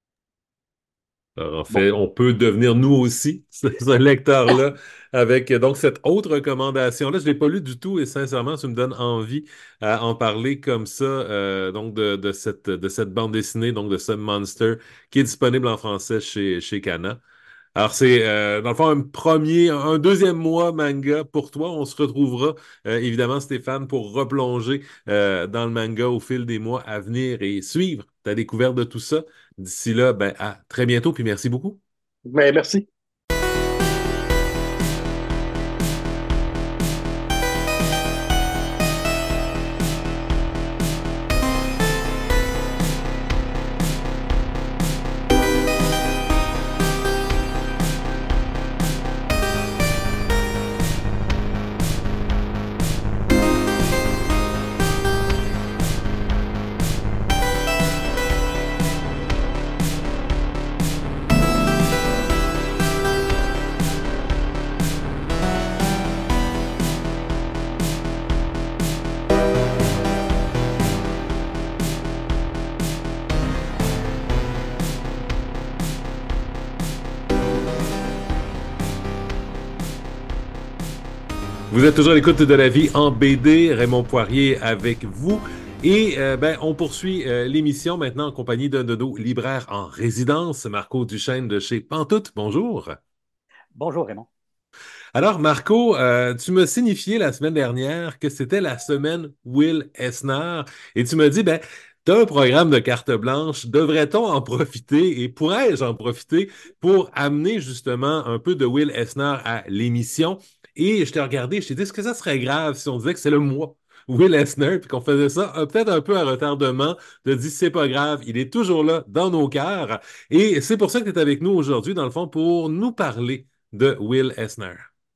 Alors, en fait, Bon, on peut devenir nous aussi ce, ce lecteur-là avec euh, donc cette autre recommandation-là. Je ne l'ai pas lu du tout et sincèrement, tu me donnes envie à en parler comme ça, euh, donc de, de cette, de cette bande dessinée, donc de ce Monster qui est disponible en français chez, chez Kana. Alors, c'est euh, dans le fond un premier, un deuxième mois manga pour toi. On se retrouvera euh, évidemment, Stéphane, pour replonger euh, dans le manga au fil des mois à venir et suivre ta découverte de tout ça. D'ici là, ben, à très bientôt, puis merci beaucoup. mais merci. Vous êtes toujours à l'écoute de la vie en B D. Raymond Poirier avec vous. Et euh, ben, on poursuit euh, l'émission maintenant en compagnie d'un de nos libraires en résidence, Marco Duchesne de chez Pantoute. Bonjour. Bonjour Raymond. Alors, Marco, euh, tu m'as signifié la semaine dernière que c'était la semaine Will Eisner et tu m'as dit, ben, tu as un programme de carte blanche, devrait-on en profiter et pourrais-je en profiter pour amener justement un peu de Will Eisner à l'émission? Et je t'ai regardé, je t'ai dit, est-ce que ça serait grave si on disait que c'est le mois Will Eisner puis qu'on faisait ça euh, peut-être un peu à retardement, de dire, c'est pas grave, il est toujours là dans nos cœurs et c'est pour ça que tu es avec nous aujourd'hui, dans le fond, pour nous parler de Will Eisner.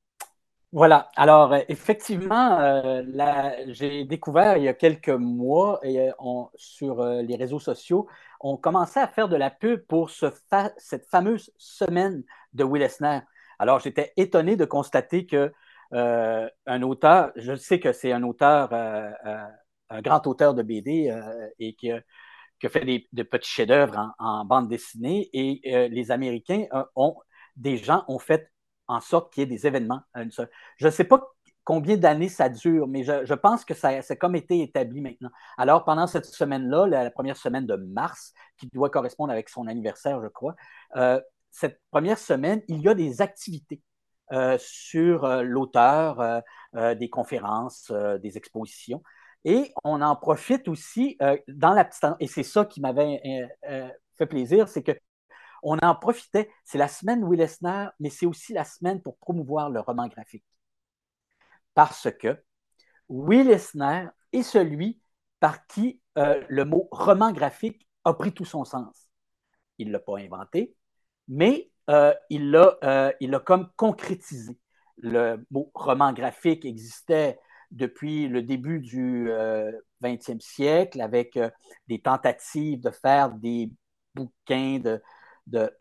Voilà. Alors, euh, effectivement, euh, la- j'ai découvert il y a quelques mois et, euh, on- sur euh, les réseaux sociaux, on commençait à faire de la pub pour ce fa- cette fameuse semaine de Will Eisner. Alors, j'étais étonné de constater que euh, un auteur, je sais que c'est un auteur, euh, euh, un grand auteur de B D euh, et qui a, qui a fait des, de petits chefs-d'œuvre en, en bande dessinée, et euh, les Américains euh, ont, des gens ont fait en sorte qu'il y ait des événements. Je ne sais pas combien d'années ça dure, mais je, je pense que ça c'est comme été établi maintenant. Alors, pendant cette semaine-là, la, la première semaine de mars, qui doit correspondre avec son anniversaire, je crois, euh, cette première semaine, il y a des activités euh, sur euh, l'auteur, euh, euh, des conférences, euh, des expositions. Et on en profite aussi euh, dans la petite... Et c'est ça qui m'avait euh, euh, fait plaisir, c'est que on en profitait. C'est la semaine Will Eisner, mais c'est aussi la semaine pour promouvoir le roman graphique. Parce que Will Eisner est celui par qui euh, le mot roman graphique a pris tout son sens. Il ne l'a pas inventé, mais euh, il l'a euh, il l'a comme concrétisé. Le mot roman graphique existait depuis le début du euh, vingtième siècle, avec euh, des tentatives de faire des bouquins de, de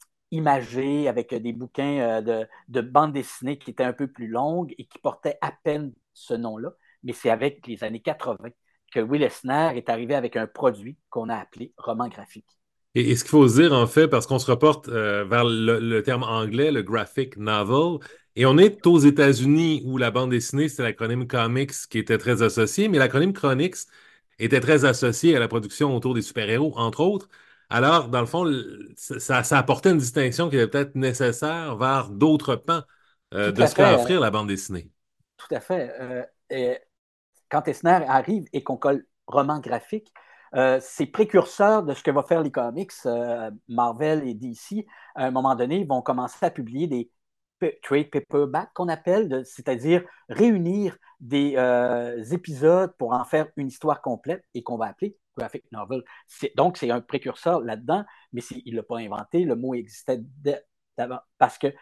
imagés, avec des bouquins euh, de, de bande dessinée qui étaient un peu plus longues et qui portaient à peine ce nom-là. Mais c'est avec les années quatre-vingts que Will Eisner est arrivé avec un produit qu'on a appelé roman graphique. Et, et ce qu'il faut se dire, en fait, parce qu'on se reporte euh, vers le, le terme anglais, le graphic novel, et on est aux États-Unis où la bande dessinée, c'était l'acronyme comics qui était très associé, mais l'acronyme Chronix était très associé à la production autour des super-héros, entre autres. Alors, dans le fond, le- ça, ça apportait une distinction qui était peut-être nécessaire vers d'autres pans euh, Tout de à ce qu'a à fait, euh, offrir la bande dessinée. tout à fait. Euh, et quand Eisner arrive et qu'on colle roman graphique, euh, c'est précurseur de ce que vont faire les comics. Euh, Marvel et D C, à un moment donné, ils vont commencer à publier des trade paperbacks qu'on appelle, c'est-à-dire réunir des euh, épisodes pour en faire une histoire complète et qu'on va appeler graphic novel. C'est, donc, c'est un précurseur là-dedans, mais il ne l'a pas inventé, le mot existait d'avant, parce que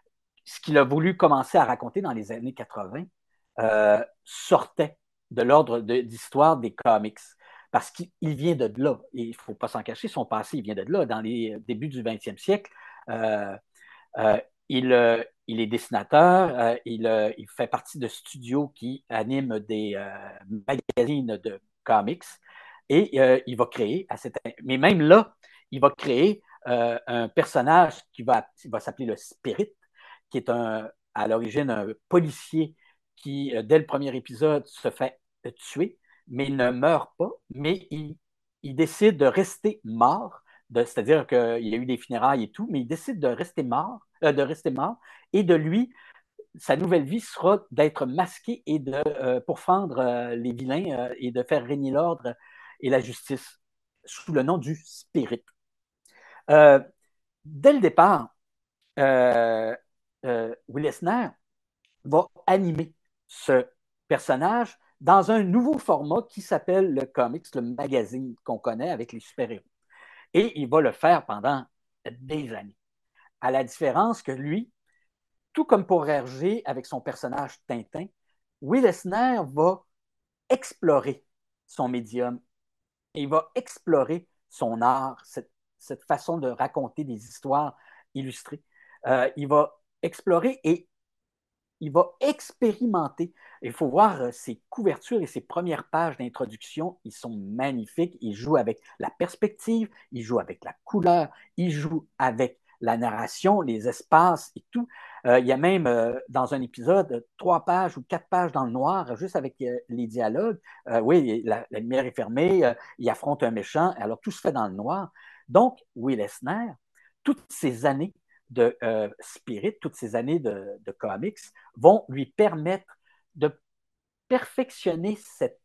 ce qu'il a voulu commencer à raconter dans les années quatre-vingts euh, sortait de l'ordre de, d'histoire des comics. Parce qu'il vient de là, et il ne faut pas s'en cacher, son passé, il vient de là. Dans les débuts du vingtième siècle, euh, euh, il, euh, il, est dessinateur, euh, il, euh, il, fait partie de studios qui animent des euh, magazines de comics, et euh, il va créer, à cette... mais même là, il va créer euh, un personnage qui va, qui va s'appeler le Spirit, qui est un, à l'origine un policier qui, euh, dès le premier épisode, se fait tuer, mais il ne meurt pas, mais il, il décide de rester mort, de, c'est-à-dire qu'il y a eu des funérailles et tout, mais il décide de rester mort, euh, de rester mort, et de lui, sa nouvelle vie sera d'être masqué et de euh, pourfendre euh, les vilains euh, et de faire régner l'ordre et la justice sous le nom du Spirit. Euh, dès le départ, euh, euh, Will Eisner va animer ce personnage dans un nouveau format qui s'appelle le comics, le magazine qu'on connaît avec les super-héros. Et il va le faire pendant des années. À la différence que lui, tout comme pour Hergé avec son personnage Tintin, Will Eisner va explorer son médium et il va explorer son art, cette, cette façon de raconter des histoires illustrées. Euh, il va explorer et il va expérimenter. Il faut voir euh, ses couvertures et ses premières pages d'introduction. Ils sont magnifiques. Il joue avec la perspective, il joue avec la couleur, il joue avec la narration, les espaces et tout. Euh, il y a même euh, dans un épisode trois pages ou quatre pages dans le noir, juste avec euh, les dialogues. Euh, oui, la, la, lumière est fermée, euh, il affronte un méchant, alors tout se fait dans le noir. Donc, Will Eisner, toutes ces années de euh, Spirit, toutes ces années de, de comics, vont lui permettre de perfectionner cette,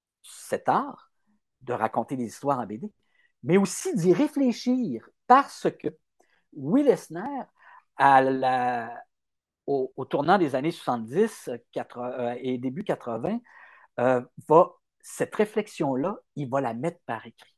cet art de raconter des histoires en B D, mais aussi d'y réfléchir parce que Will Eisner, à la, au, au, tournant des années soixante-dix quatre-vingts, euh, et début quatre-vingts, euh, va, cette réflexion-là, il va la mettre par écrit.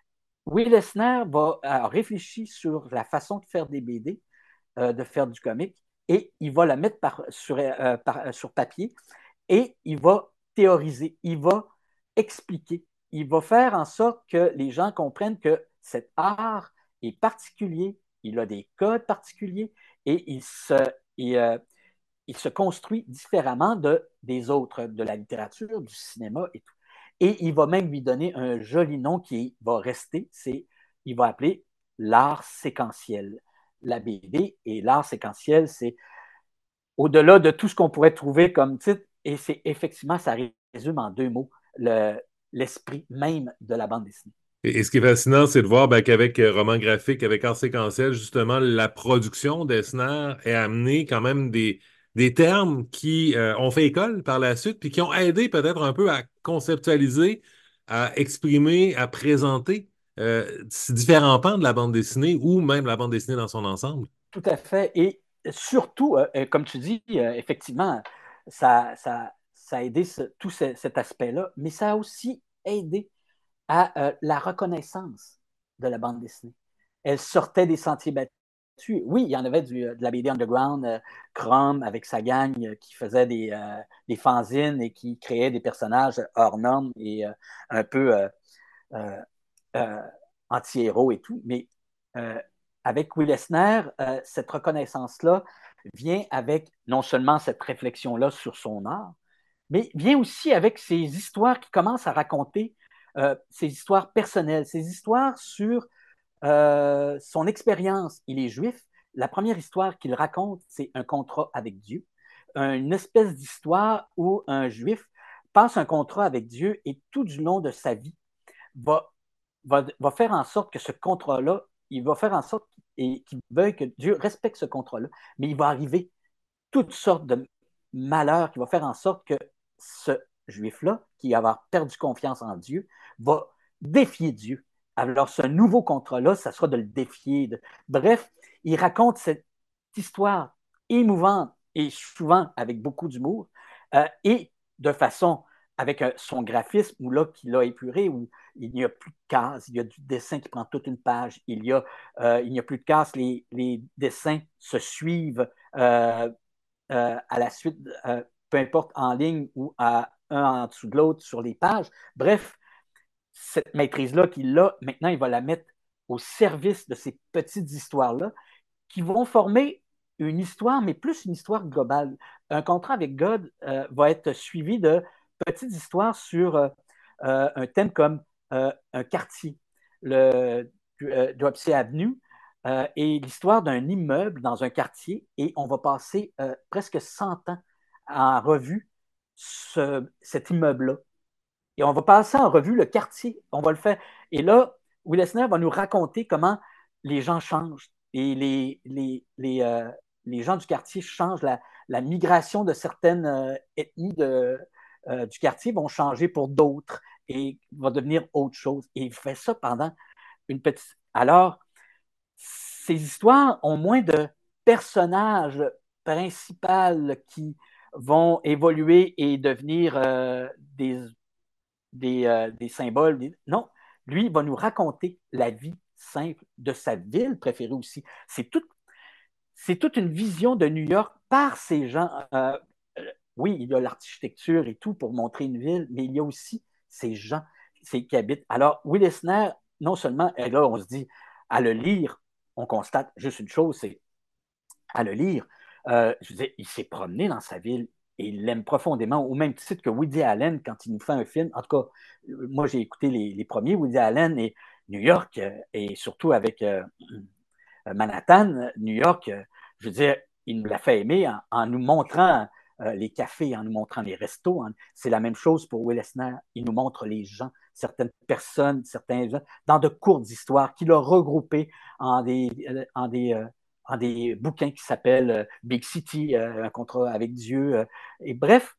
Will Eisner va euh, réfléchir sur la façon de faire des B D, euh, de faire du comic, et il va la mettre par, sur, euh, par, sur papier, et il va théoriser, il va expliquer, il va faire en sorte que les gens comprennent que cet art est particulier, il a des codes particuliers, et il se, il, euh, il se construit différemment de, des autres, de la littérature, du cinéma et tout. Et il va même lui donner un joli nom qui va rester, c'est, il va appeler l'art séquentiel. La B D et l'art séquentiel, c'est au-delà de tout ce qu'on pourrait trouver comme titre, et c'est effectivement, ça résume en deux mots, le, l'esprit même de la bande dessinée. Et, et ce qui est fascinant, c'est de voir ben, qu'avec euh, roman graphique, avec art séquentiel, justement, la production d'Eisner est amenée quand même des, des termes qui euh, ont fait école par la suite, puis qui ont aidé peut-être un peu à conceptualiser, à exprimer, à présenter euh, différents pans de la bande dessinée ou même la bande dessinée dans son ensemble. Tout à fait. Et surtout, euh, comme tu dis, euh, effectivement, ça, ça, ça a aidé ce, tout ce, cet aspect-là, mais ça a aussi aidé à euh, la reconnaissance de la bande dessinée. Elle sortait des sentiers battus. Oui, il y en avait du, de la B D underground, euh, Chrome avec sa gang euh, qui faisait des, euh, des fanzines et qui créait des personnages hors normes et euh, un peu euh, euh, euh, anti-héros et tout. Mais euh, avec Will Eisner, euh, cette reconnaissance-là vient avec non seulement cette réflexion-là sur son art, mais vient aussi avec ces histoires qui commencent à raconter euh, ces histoires personnelles, ces histoires sur euh, son expérience. Il est juif. La première histoire qu'il raconte, c'est un contrat avec Dieu, une espèce d'histoire où un juif passe un contrat avec Dieu et tout du long de sa vie va, va, va faire en sorte que ce contrat-là, il va faire en sorte et qu'il veuille que Dieu respecte ce contrat-là, mais il va arriver toutes sortes de malheurs qui vont faire en sorte que ce juif-là, qui va avoir perdu confiance en Dieu, va défier Dieu. Alors, ce nouveau contrat-là, ça sera de le défier. De... Bref, il raconte cette histoire émouvante et souvent avec beaucoup d'humour euh, et de façon avec euh, son graphisme où là qu'il a épuré, où il n'y a plus de cases, il y a du dessin qui prend toute une page, il y a, euh, il n'y a plus de cases, les, les dessins se suivent euh, euh, à la suite, euh, peu importe en ligne ou à un en dessous de l'autre sur les pages. Bref, cette maîtrise-là qu'il a, maintenant, il va la mettre au service de ces petites histoires-là qui vont former une histoire, mais plus une histoire globale. Un contrat avec God euh, va être suivi de petites histoires sur euh, euh, un thème comme euh, un quartier, le euh, Dropsy Avenue, euh, et l'histoire d'un immeuble dans un quartier, et on va passer euh, presque cent ans en revue ce, cet immeuble-là. Et on va passer en revue le quartier. On va le faire. Et là, Will Eisner va nous raconter comment les gens changent et les, les, les, euh, les gens du quartier changent. La, la migration de certaines euh, ethnies de, euh, du quartier vont changer pour d'autres et va devenir autre chose. Et il fait ça pendant une petite. Alors, ces histoires ont moins de personnages principaux qui vont évoluer et devenir euh, des des, euh, des symboles. Des... Non, lui, il va nous raconter la vie simple de sa ville préférée aussi. C'est tout, c'est toute une vision de New York par ces gens. Euh, euh, oui, il y a l'architecture et tout pour montrer une ville, mais il y a aussi ces gens ces, qui habitent. Alors, Will Eisner, non seulement, et là, on se dit, à le lire, on constate juste une chose, c'est à le lire, euh, je veux dire, il s'est promené dans sa ville et il l'aime profondément, au même titre que Woody Allen quand il nous fait un film. En tout cas, moi, j'ai écouté les, les premiers Woody Allen et New York, euh, et surtout avec euh, Manhattan, New York, euh, je veux dire, il nous l'a fait aimer en, en nous montrant euh, les cafés, en nous montrant les restos. Hein. C'est la même chose pour Will Eisner. Il nous montre les gens, certaines personnes, certains gens, dans de courtes histoires qu'il a regroupées en des, en des, euh, dans des bouquins qui s'appellent euh, Big City, euh, un contrat avec Dieu. Euh, et bref,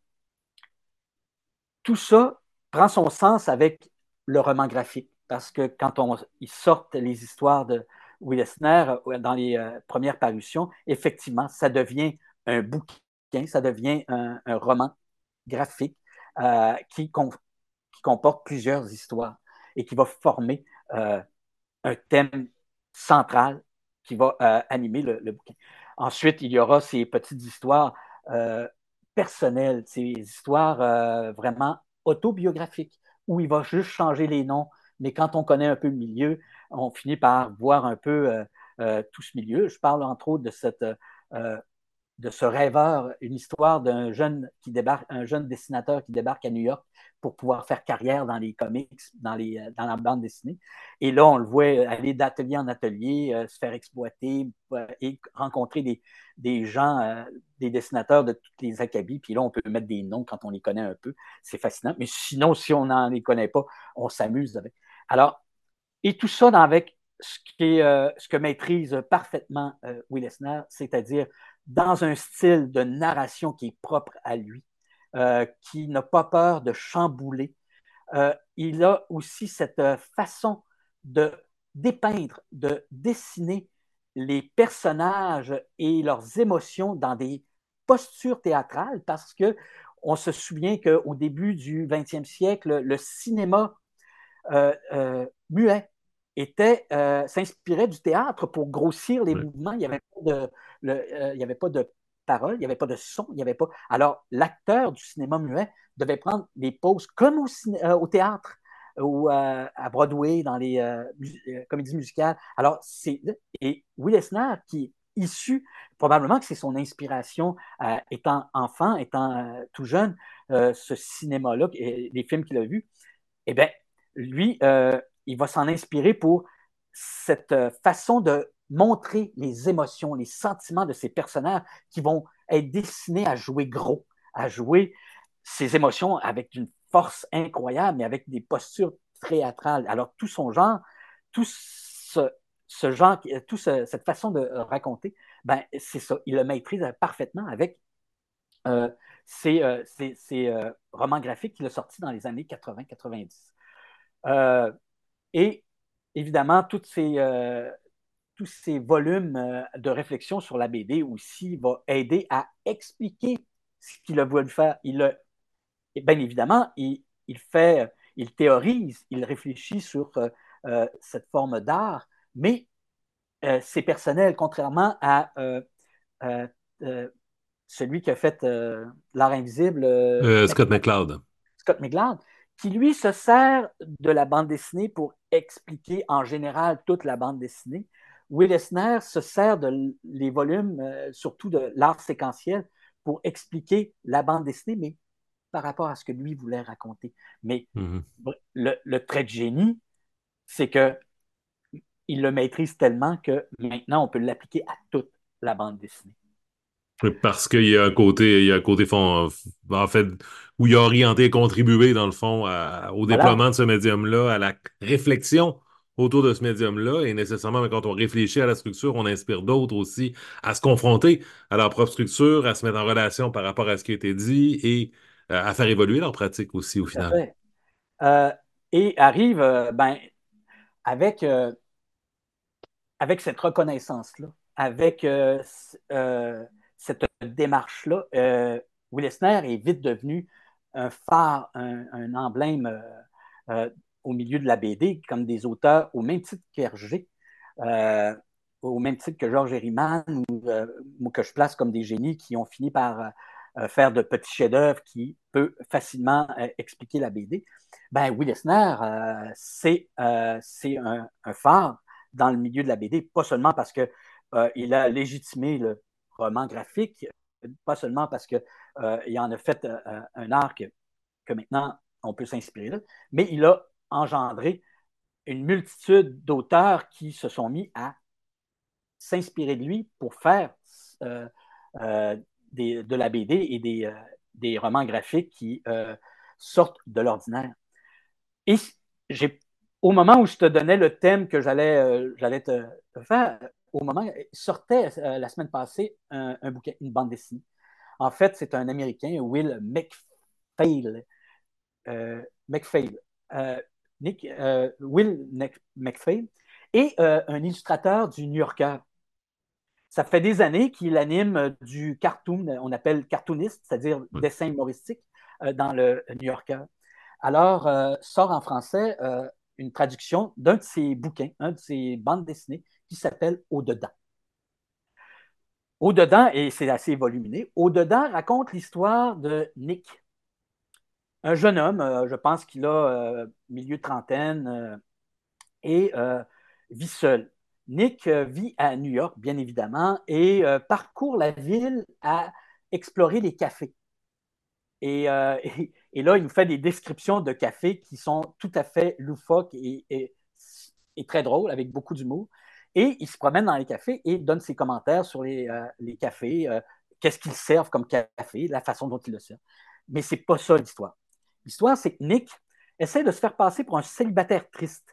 tout ça prend son sens avec le roman graphique. Parce que quand on, ils sortent les histoires de Will Eisner euh, dans les euh, premières parutions, effectivement, ça devient un bouquin, ça devient un, un roman graphique euh, qui, com- qui comporte plusieurs histoires et qui va former euh, un thème central qui va euh, animer le, le, bouquin. Ensuite, il y aura ces petites histoires euh, personnelles, ces histoires euh, vraiment autobiographiques, où il va juste changer les noms, mais quand on connaît un peu le milieu, on finit par voir un peu euh, euh, tout ce milieu. Je parle entre autres de cette euh, de ce rêveur, une histoire d'un jeune qui débarque, un jeune dessinateur qui débarque à New York pour pouvoir faire carrière dans les comics, dans, les, dans la bande dessinée. Et là, on le voit aller d'atelier en atelier, euh, se faire exploiter euh, et rencontrer des, des gens, euh, des dessinateurs de toutes les acabits. Puis là, on peut mettre des noms quand on les connaît un peu. C'est fascinant. Mais sinon, si on n'en les connaît pas, on s'amuse avec. Alors, et tout ça dans, avec ce, qui est, euh, ce que maîtrise parfaitement euh, Will Eisner, c'est-à-dire dans un style de narration qui est propre à lui, euh, qui n'a pas peur de chambouler. Euh, il a aussi cette euh, façon de dépeindre, de dessiner les personnages et leurs émotions dans des postures théâtrales parce que on se souvient qu'au début du vingtième siècle, le cinéma euh, euh, muet était, euh, s'inspirait du théâtre pour grossir les Ouais. mouvements. Il n'y avait pas de, le, euh, il y avait pas de parole, il n'y avait pas de son, il n'y avait pas. Alors, l'acteur du cinéma muet devait prendre des pauses comme au, ciné, euh, au théâtre ou euh, à Broadway dans les euh, mus- euh, comédies musicales. Alors, c'est et Will Eisner qui est issu, probablement que c'est son inspiration euh, étant enfant, étant euh, tout jeune, euh, ce cinéma-là, et les films qu'il a vus, eh bien, lui, euh, il va s'en inspirer pour cette euh, façon de montrer les émotions, les sentiments de ces personnages qui vont être destinés à jouer gros, à jouer ces émotions avec une force incroyable, mais avec des postures théâtrales. Alors, tout son genre, tout ce, ce genre, toute ce, cette façon de raconter, ben, c'est ça. Il le maîtrise parfaitement avec euh, ces, euh, ces, ces euh, romans graphiques qu'il a sortis dans les années quatre-vingts quatre-vingt-dix. Euh, et évidemment, toutes ces, euh, tous ces volumes euh, de réflexion sur la B D aussi vont aider à expliquer ce qu'il a voulu faire. Il a, et bien évidemment, il, il fait, il théorise, il réfléchit sur euh, euh, cette forme d'art, mais euh, c'est personnel, contrairement à euh, euh, euh, celui qui a fait euh, L'Art invisible, euh, Euh, Scott McCloud. Scott McCloud, qui lui se sert de la bande dessinée pour expliquer en général toute la bande dessinée. Will Eisner se sert de les volumes, euh, surtout de l'art séquentiel, pour expliquer la bande dessinée, mais par rapport à ce que lui voulait raconter. Mais Mm-hmm. le, le trait de génie, c'est que il le maîtrise tellement que maintenant, on peut l'appliquer à toute la bande dessinée. Parce qu'il y a un côté, il y a un côté fond, en fait, où il a orienté et contribué, dans le fond, à- au Voilà, déploiement de ce médium-là, à la réflexion autour de ce médium-là. Et nécessairement, quand on réfléchit à la structure, on inspire d'autres aussi à se confronter à leur propre structure, à se mettre en relation par rapport à ce qui a été dit et euh, à faire évoluer leur pratique aussi, au tout à final. fait. Euh, et arrive, euh, ben, avec euh, avec cette reconnaissance-là, avec euh, euh, cette démarche-là, euh, Will Eisner est vite devenu un phare, un, un emblème euh, euh, au milieu de la B D, comme des auteurs au même titre qu'Hergé, euh, au même titre que Georges Herriman, ou, euh, ou que je place comme des génies qui ont fini par euh, faire de petits chefs-d'œuvre qui peuvent facilement euh, expliquer la B D. Ben, Will Eisner, euh, c'est euh, un, un phare dans le milieu de la B D, pas seulement parce qu'il euh, a légitimé le roman graphique, pas seulement parce qu'il euh, en a fait euh, un art que, que maintenant on peut s'inspirer de, mais il a engendré une multitude d'auteurs qui se sont mis à s'inspirer de lui pour faire euh, euh, des, de la B D et des, euh, des romans graphiques qui euh, sortent de l'ordinaire. Et j'ai, au moment où je te donnais le thème que j'allais, euh, j'allais te, te faire, au moment, sortait euh, la semaine passée un, un bouquin, une bande dessinée. En fait, c'est un Américain, Will McPhail. Euh, McPhail. Euh, Nick, euh, Will McPhail et euh, un illustrateur du New Yorker. Ça fait des années qu'il anime du cartoon, on appelle cartooniste, c'est-à-dire Ouais. dessin humoristique, euh, dans le New Yorker. Alors, euh, sort en français euh, une traduction d'un de ses bouquins, un de ses bandes dessinées, qui s'appelle Au-dedans. Au-dedans, et c'est assez volumineux, Au-dedans raconte l'histoire de Nick, un jeune homme, euh, je pense qu'il a euh, milieu de trentaine, euh, et euh, vit seul. Nick euh, vit à New York, bien évidemment, et euh, parcourt la ville à explorer les cafés. Et, euh, et, et, là, il nous fait des descriptions de cafés qui sont tout à fait loufoques et, et, et très drôles, avec beaucoup d'humour. Et il se promène dans les cafés et donne ses commentaires sur les, euh, les cafés, euh, qu'est-ce qu'ils servent comme café, la façon dont ils le servent. Mais c'est pas ça l'histoire. L'histoire, c'est que Nick essaie de se faire passer pour un célibataire triste.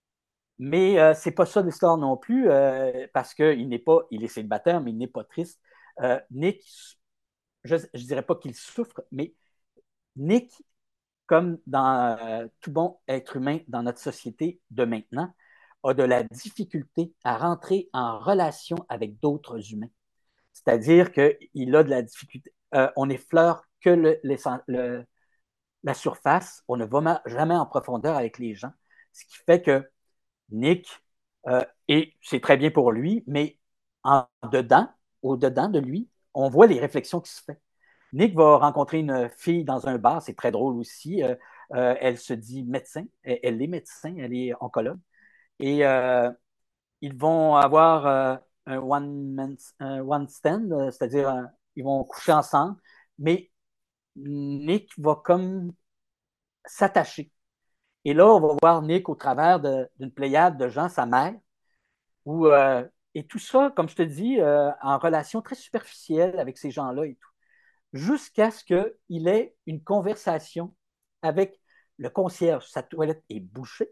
Mais euh, c'est pas ça l'histoire non plus, euh, parce qu'il n'est pas, il est célibataire, mais il n'est pas triste. Euh, Nick, je ne dirais pas qu'il souffre, mais Nick, comme dans euh, tout bon être humain dans notre société de maintenant, a de la difficulté à rentrer en relation avec d'autres humains. C'est-à-dire qu'il a de la difficulté. Euh, on effleure que le, le, la surface, on ne va jamais en profondeur avec les gens, ce qui fait que Nick, euh, et c'est très bien pour lui, mais en dedans, au-dedans de lui, on voit les réflexions qui se font. Nick va rencontrer une fille dans un bar, c'est très drôle aussi. Euh, euh, elle se dit médecin, elle, elle, est médecin, elle est oncologue. Et euh, ils vont avoir euh, un one, un one stand, euh, c'est-à-dire euh, ils vont coucher ensemble, mais Nick va comme s'attacher. Et là, on va voir Nick au travers d'une pléiade de gens, sa mère, où, euh, et tout ça, comme je te dis, euh, en relation très superficielle avec ces gens-là et tout, jusqu'à ce qu'il ait une conversation avec le concierge. Sa toilette est bouchée.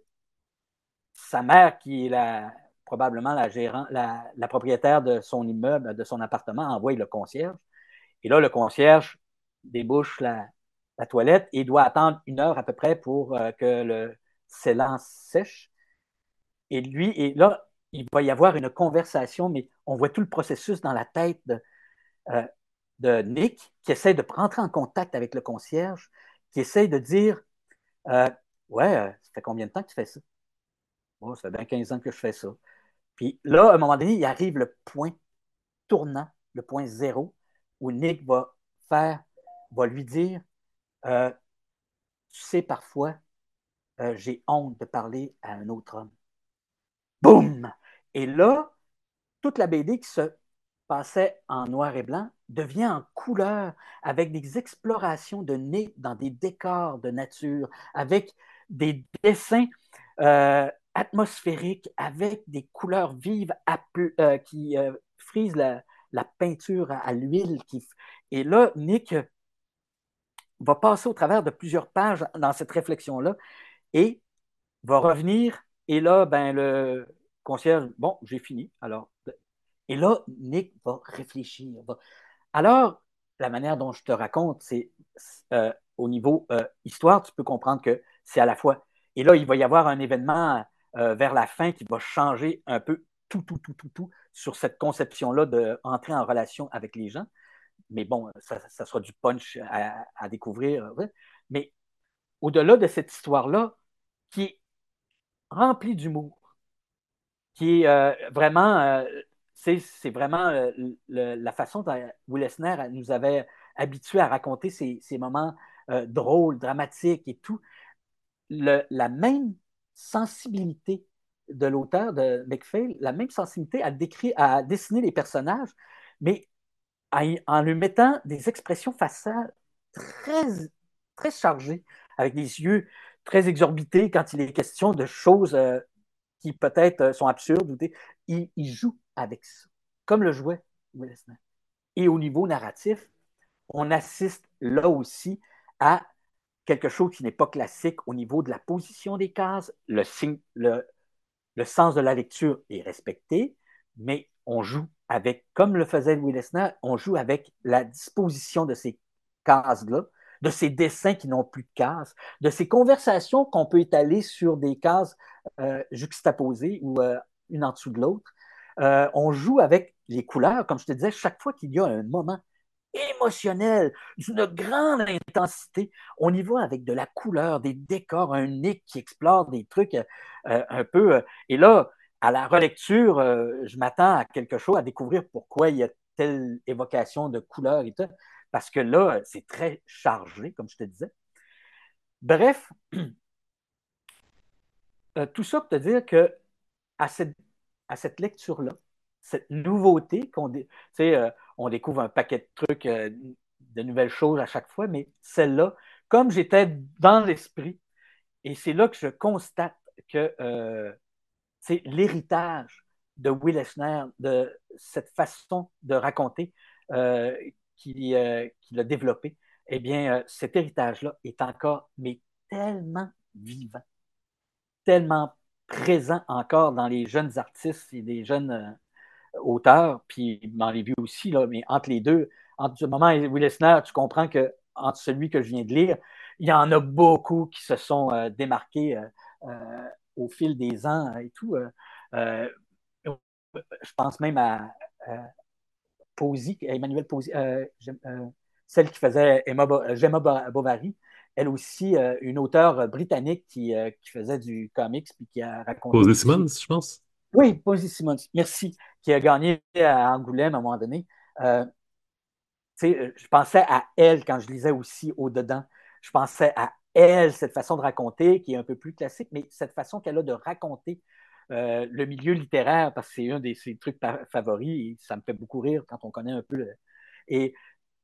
Sa mère, qui est la, probablement la, gérant, la, la propriétaire de son immeuble, de son appartement, envoie le concierge. Et là, le concierge débouche la, la toilette et doit attendre une heure à peu près pour euh, que le scellant sèche. Et lui, et là, il va y avoir une conversation, mais on voit tout le processus dans la tête de, euh, de Nick qui essaie de rentrer en contact avec le concierge, qui essaie de dire euh, ouais, euh, ça fait combien de temps que tu fais ça? Oh, ça fait bien quinze ans que je fais ça. Puis là, à un moment donné, il arrive le point tournant, le point zéro, où Nick va faire, va lui dire euh, tu sais, parfois, euh, j'ai honte de parler à un autre homme. Boum! Et là, toute la B D qui se passait en noir et blanc devient en couleur avec des explorations de nez dans des décors de nature, avec des dessins euh, atmosphériques, avec des couleurs vives euh, qui euh, frisent la, la peinture à, à l'huile. Qui... Et là, Nick va passer au travers de plusieurs pages dans cette réflexion-là et va revenir. Et là, ben, le concierge, bon, j'ai fini. Alors, et là, Nick va réfléchir. Va... Alors, la manière dont je te raconte, c'est euh, au niveau euh, histoire, tu peux comprendre que c'est à la fois. Et là, il va y avoir un événement euh, vers la fin qui va changer un peu tout, tout, tout, tout, tout sur cette conception-là d'entrer en relation avec les gens. Mais bon, ça, ça sera du punch à, à découvrir. Ouais. Mais au-delà de cette histoire-là, qui est remplie d'humour, qui est euh, vraiment, euh, c'est, c'est vraiment euh, le, la façon dont Will Eisner nous avait habitués à raconter ces, ces moments euh, drôles, dramatiques et tout. Le, la même sensibilité de l'auteur de McPhail, la même sensibilité à, décrire, à dessiner les personnages, mais à, en lui mettant des expressions faciales très, très chargées, avec des yeux très exorbités quand il est question de choses euh, qui peut-être sont absurdes. Ou des... il, il joue avec ça, comme le jouait Will Eisner. Et au niveau narratif, on assiste là aussi à quelque chose qui n'est pas classique au niveau de la position des cases. Le, signe, le, le sens de la lecture est respecté, mais on joue avec, comme le faisait Louis Lesner, on joue avec la disposition de ces cases-là, de ces dessins qui n'ont plus de cases, de ces conversations qu'on peut étaler sur des cases euh, juxtaposées ou euh, une en dessous de l'autre. Euh, on joue avec les couleurs, comme je te disais, chaque fois qu'il y a un moment émotionnel, d'une grande intensité, on y va avec de la couleur, des décors, un nez qui explore des trucs euh, un peu. Euh, et là, à la relecture, euh, je m'attends à quelque chose, à découvrir pourquoi il y a telle évocation de couleur et tout, parce que là, c'est très chargé, comme je te disais. Bref, euh, tout ça pour te dire que à cette, à cette lecture-là, cette nouveauté qu'on dé... tu sais, euh, on découvre un paquet de trucs, euh, de nouvelles choses à chaque fois, mais celle-là, comme j'étais dans l'esprit, et c'est là que je constate que euh, c'est l'héritage de Will Eisner, de cette façon de raconter euh, qu'il euh, qu'il a développé, eh bien, euh, cet héritage-là est encore, mais tellement vivant, tellement présent encore dans les jeunes artistes et les jeunes euh, auteurs, puis dans les vieux aussi, là, mais entre les deux, entre ce moment et Will Eisner, tu comprends que entre celui que je viens de lire, il y en a beaucoup qui se sont euh, démarqués euh, euh, au fil des ans et tout. Euh, euh, je pense même à, à Posey, Emmanuel Posey, euh, euh, celle qui faisait Emma, Gemma Bovary, elle aussi, euh, une auteure britannique qui, euh, qui faisait du comics puis qui a raconté Posey aussi. Simmons, je pense. Oui, Posey Simmons, merci, qui a gagné à Angoulême à un moment donné. Euh, je pensais à elle quand je lisais aussi Au-dedans. Je pensais à elle, cette façon de raconter qui est un peu plus classique, mais cette façon qu'elle a de raconter euh, le milieu littéraire, parce que c'est un de ses trucs favoris, et ça me fait beaucoup rire quand on connaît un peu. Le... Et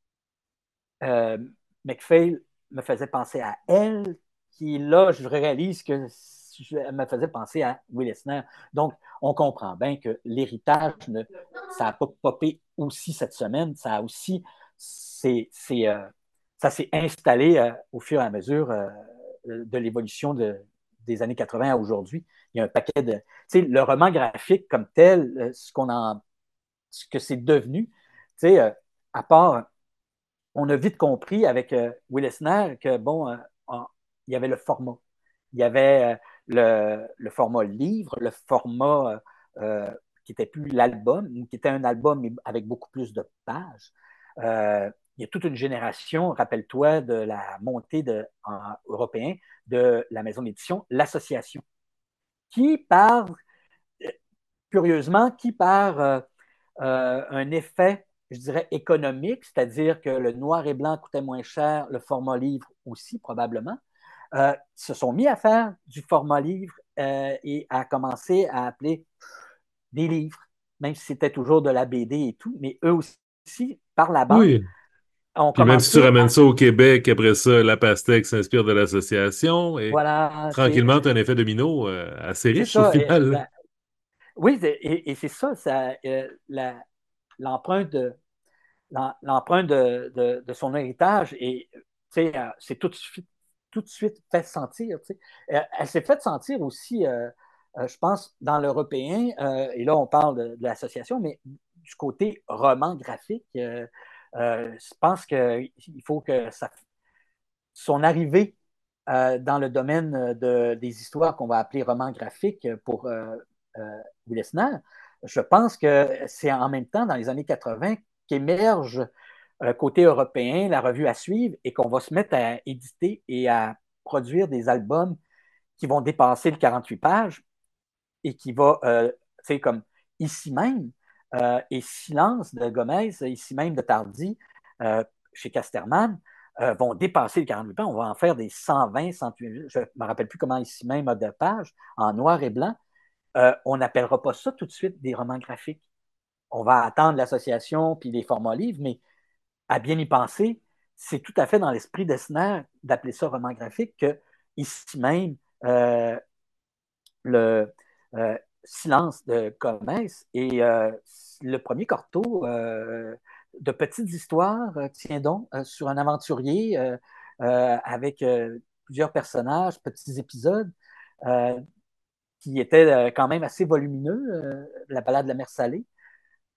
euh, McPhail me faisait penser à elle, qui là, je réalise que elle me faisait penser à Will Eisner. Donc, on comprend bien que l'héritage, ne, ça n'a pas popé aussi cette semaine, ça a aussi, c'est, c'est, euh, ça s'est installé euh, au fur et à mesure euh, de l'évolution de, des années quatre-vingts à aujourd'hui. Il y a un paquet de, tu sais, le roman graphique comme tel, euh, ce qu'on en, ce que c'est devenu, tu sais, euh, à part on a vite compris avec euh, Will Eisner que, bon, euh, en- il y avait le format. Il y avait euh, le, le format livre, le format euh, euh, qui n'était plus l'album, qui était un album mais avec beaucoup plus de pages. Euh, il y a toute une génération, rappelle-toi, de la montée de, en, européen de la maison d'édition, l'Association, qui, par, curieusement, qui, par euh, euh, un effet, je dirais, économique, c'est-à-dire que le noir et blanc coûtait moins cher, le format livre aussi, probablement, euh, se sont mis à faire du format livre euh, et à commencer à appeler des livres, même si c'était toujours de la B D et tout, mais eux aussi, par la bande, Oui. ont Puis même si tu commencé ramènes à, ça au Québec, après ça, la pastèque s'inspire de l'association et voilà, tranquillement, tu as un effet domino euh, assez c'est riche au ça. Et, final. la, oui, et, et c'est ça, ça euh, la, l'empreinte de, l'empreinte de, de, de, son héritage et euh, c'est tout de suite, tout de suite fait sentir. Elle, elle s'est fait sentir aussi, euh, euh, je pense, dans l'européen, euh, et là on parle de, de l'association, mais du côté roman graphique, euh, euh, je pense qu'il faut que ça, son arrivée euh, dans le domaine de, des histoires qu'on va appeler romans graphiques pour euh, euh, Will Eisner, je pense que c'est en même temps, dans les années quatre-vingts, qu'émerge euh, côté européen la revue à suivre et qu'on va se mettre à éditer et à produire des albums qui vont dépasser le quarante-huit pages et qui va, euh, tu sais, comme ici même, euh, et Silence de Gomez, ici même de Tardy, euh, chez Casterman, euh, vont dépasser les quarante-huit pages. On va en faire des cent vingt, cent huit, je ne me rappelle plus comment ici même a de pages, en noir et blanc. Euh, on n'appellera pas ça tout de suite des romans graphiques. On va attendre l'association puis les formats livres, mais à bien y penser, c'est tout à fait dans l'esprit d'Esner d'appeler ça roman graphique que ici même, euh, le euh, silence de Gomez et euh, le premier corto euh, de petites histoires, euh, tiens donc, euh, sur un aventurier euh, euh, avec euh, plusieurs personnages, petits épisodes, euh, qui étaient euh, quand même assez volumineux, euh, la balade de la mer Salée.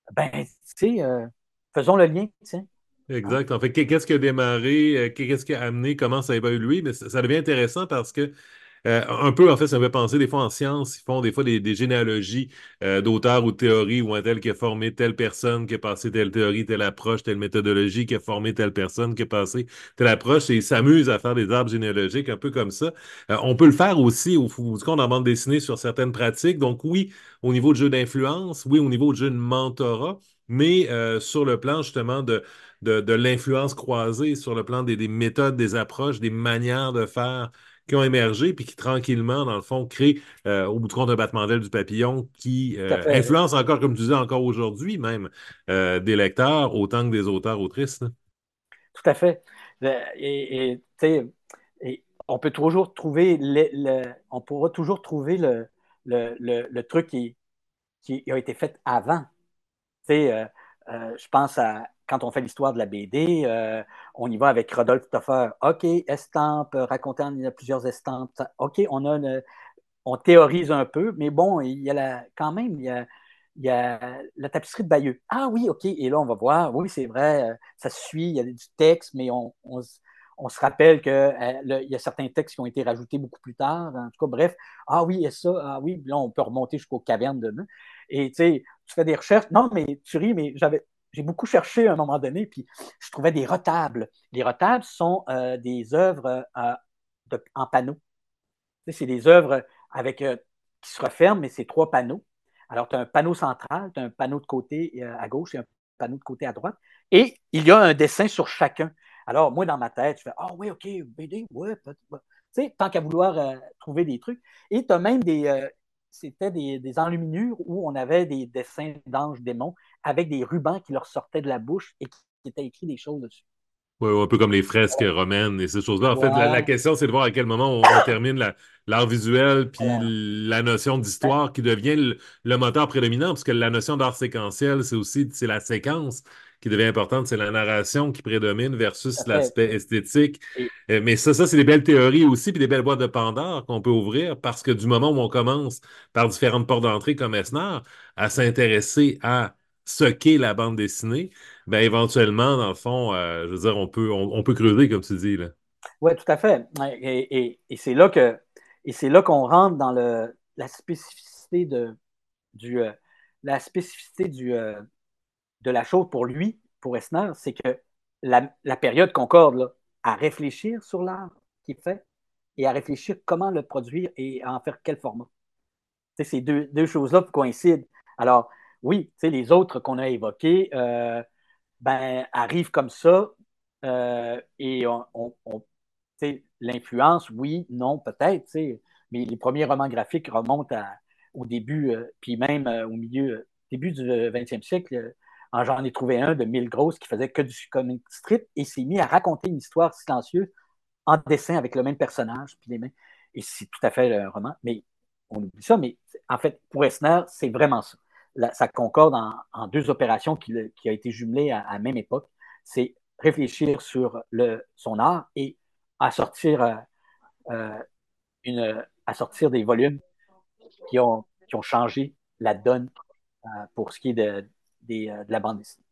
Ben, tu sais, euh, faisons le lien, tiens. Hein? Exact. En fait, qu'est-ce qui a démarré, euh, qu'est-ce qui a amené, comment ça a évolué, mais ça, ça devient intéressant parce que Euh, un peu, en fait, ça me fait penser des fois en science, ils font des fois des, des généalogies euh, d'auteurs ou de théories ou un tel qui a formé telle personne, qui a passé telle théorie, telle approche, telle méthodologie, qui a formé telle personne, qui a passé telle approche, et ils s'amusent à faire des arbres généalogiques un peu comme ça. Euh, on peut le faire aussi au bout du compte en bande dessinée sur certaines pratiques. Donc oui, au niveau de jeu d'influence, oui, au niveau de jeu de mentorat, mais euh, sur le plan justement de, de, de l'influence croisée, sur le plan des, des méthodes, des approches, des manières de faire qui ont émergé puis qui tranquillement, dans le fond, créent euh, au bout de compte un battement d'aile du papillon qui Tout à euh, fait. influence encore, comme tu disais, encore aujourd'hui même, euh, des lecteurs autant que des auteurs-autrices. Là. Tout à fait. Le- Et, et, tu sais, et on peut toujours trouver le, le- on pourra toujours trouver le, le, le, le truc qui, qui a été fait avant. Tu sais, euh, euh, je pense à quand on fait l'histoire de la B D, euh, on y va avec Rodolphe Toffer. OK, estampe, raconter en plusieurs estampes. Ça- OK, on a une- on théorise un peu, mais bon, il y a la, quand même, il y a, il y a la tapisserie de Bayeux. Ah oui, OK, et là, on va voir, oui, c'est vrai, euh, ça se suit, il y a du texte, mais on, on, on se rappelle qu'il euh, y a certains textes qui ont été rajoutés beaucoup plus tard. En tout cas, bref, ah oui, et ça, ah oui, là, on peut remonter jusqu'aux cavernes de Neu. Et tu sais, tu fais des recherches. Non, mais tu ris, mais j'avais, j'ai beaucoup cherché à un moment donné, puis je trouvais des retables. Les retables sont euh, des œuvres euh, de, en panneaux. Tu sais, c'est des œuvres avec, euh, qui se referment, mais c'est trois panneaux. Alors, tu as un panneau central, tu as un panneau de côté euh, à gauche et un panneau de côté à droite. Et il y a un dessin sur chacun. Alors, moi, dans ma tête, je fais Ah oui, OK, B D, ouais, peut-être. Tu sais, tant qu'à vouloir euh, trouver des trucs. Et tu as même des. Euh, c'était des, des enluminures où on avait des dessins d'anges démons avec des rubans qui leur sortaient de la bouche et qui étaient écrits des choses dessus. Ouais, ouais, un peu comme les fresques romaines et ces choses-là. En fait, la, la Voilà, question, c'est de voir à quel moment on, on termine la- l'art visuel puis voilà. la notion d'histoire qui devient le, le moteur prédominant, parce que la notion d'art séquentiel, c'est aussi c'est la séquence qui devient importante, c'est la narration qui prédomine Tout à versus fait. l'aspect esthétique. Et, Euh, mais ça, ça, c'est des belles théories aussi, puis des belles boîtes de Pandore qu'on peut ouvrir, parce que du moment où on commence par différentes portes d'entrée comme Esnar à s'intéresser à ce qu'est la bande dessinée, ben éventuellement, dans le fond, euh, je veux dire, on peut, on, on peut creuser, comme tu dis, là. Oui, tout à fait. Et, et- et c'est là que et c'est là qu'on rentre dans le, la spécificité de, du euh, la spécificité du, euh, de la chose pour lui, pour Esner, c'est que la, la période concorde là, à réfléchir sur l'art qu'il fait et à réfléchir comment le produire et à en faire quel format. Tu sais, ces deux, deux choses-là coïncident. Alors, oui, tu sais, les autres qu'on a évoqués euh, ben, arrivent comme ça euh, et on, on, on l'influence, oui, non, peut-être, mais les premiers romans graphiques remontent à, au début, euh, puis même euh, au milieu, euh, début du vingtième siècle. Euh, j'en ai trouvé un de Mille Grosses qui faisait que du comic strip et s'est mis à raconter une histoire silencieuse en dessin avec le même personnage, puis les mêmes. Et c'est tout à fait un roman, mais on oublie ça, mais en fait, pour Esner, c'est vraiment ça. Là, ça concorde en, en, deux opérations qui, qui a été jumelées à, à la même époque. C'est réfléchir sur le, son art et à sortir, euh, euh, une, à sortir des volumes qui ont, qui ont changé la donne euh, pour ce qui est de, de, de la bande dessinée.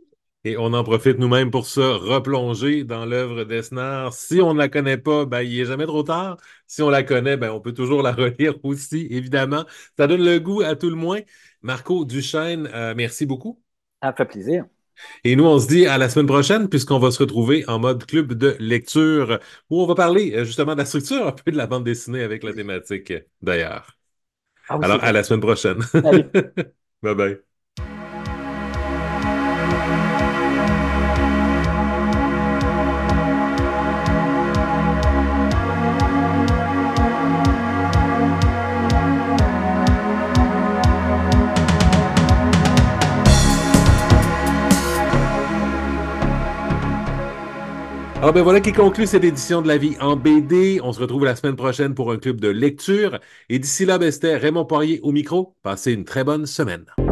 Et on en profite nous-mêmes pour se replonger dans l'œuvre d'Esnar. Si on ne la connaît pas, ben, il n'est jamais trop tard. Si on la connaît, ben, on peut toujours la relire aussi, évidemment. Ça donne le goût à tout le moins. Marco Duchesne, euh, merci beaucoup. Ça me fait plaisir. Et nous, on se dit à la semaine prochaine, puisqu'on va se retrouver en mode club de lecture, où on va parler euh, justement de la structure un peu de la bande dessinée avec la thématique euh, d'ailleurs. Ah oui, c'est Alors, à vrai. la semaine prochaine. Salut. Bye bye. Alors ben voilà qui conclut cette édition de La Vie en B D. On se retrouve la semaine prochaine pour un club de lecture. Et d'ici là, ben, c'était Raymond Poirier au micro. Passez une très bonne semaine.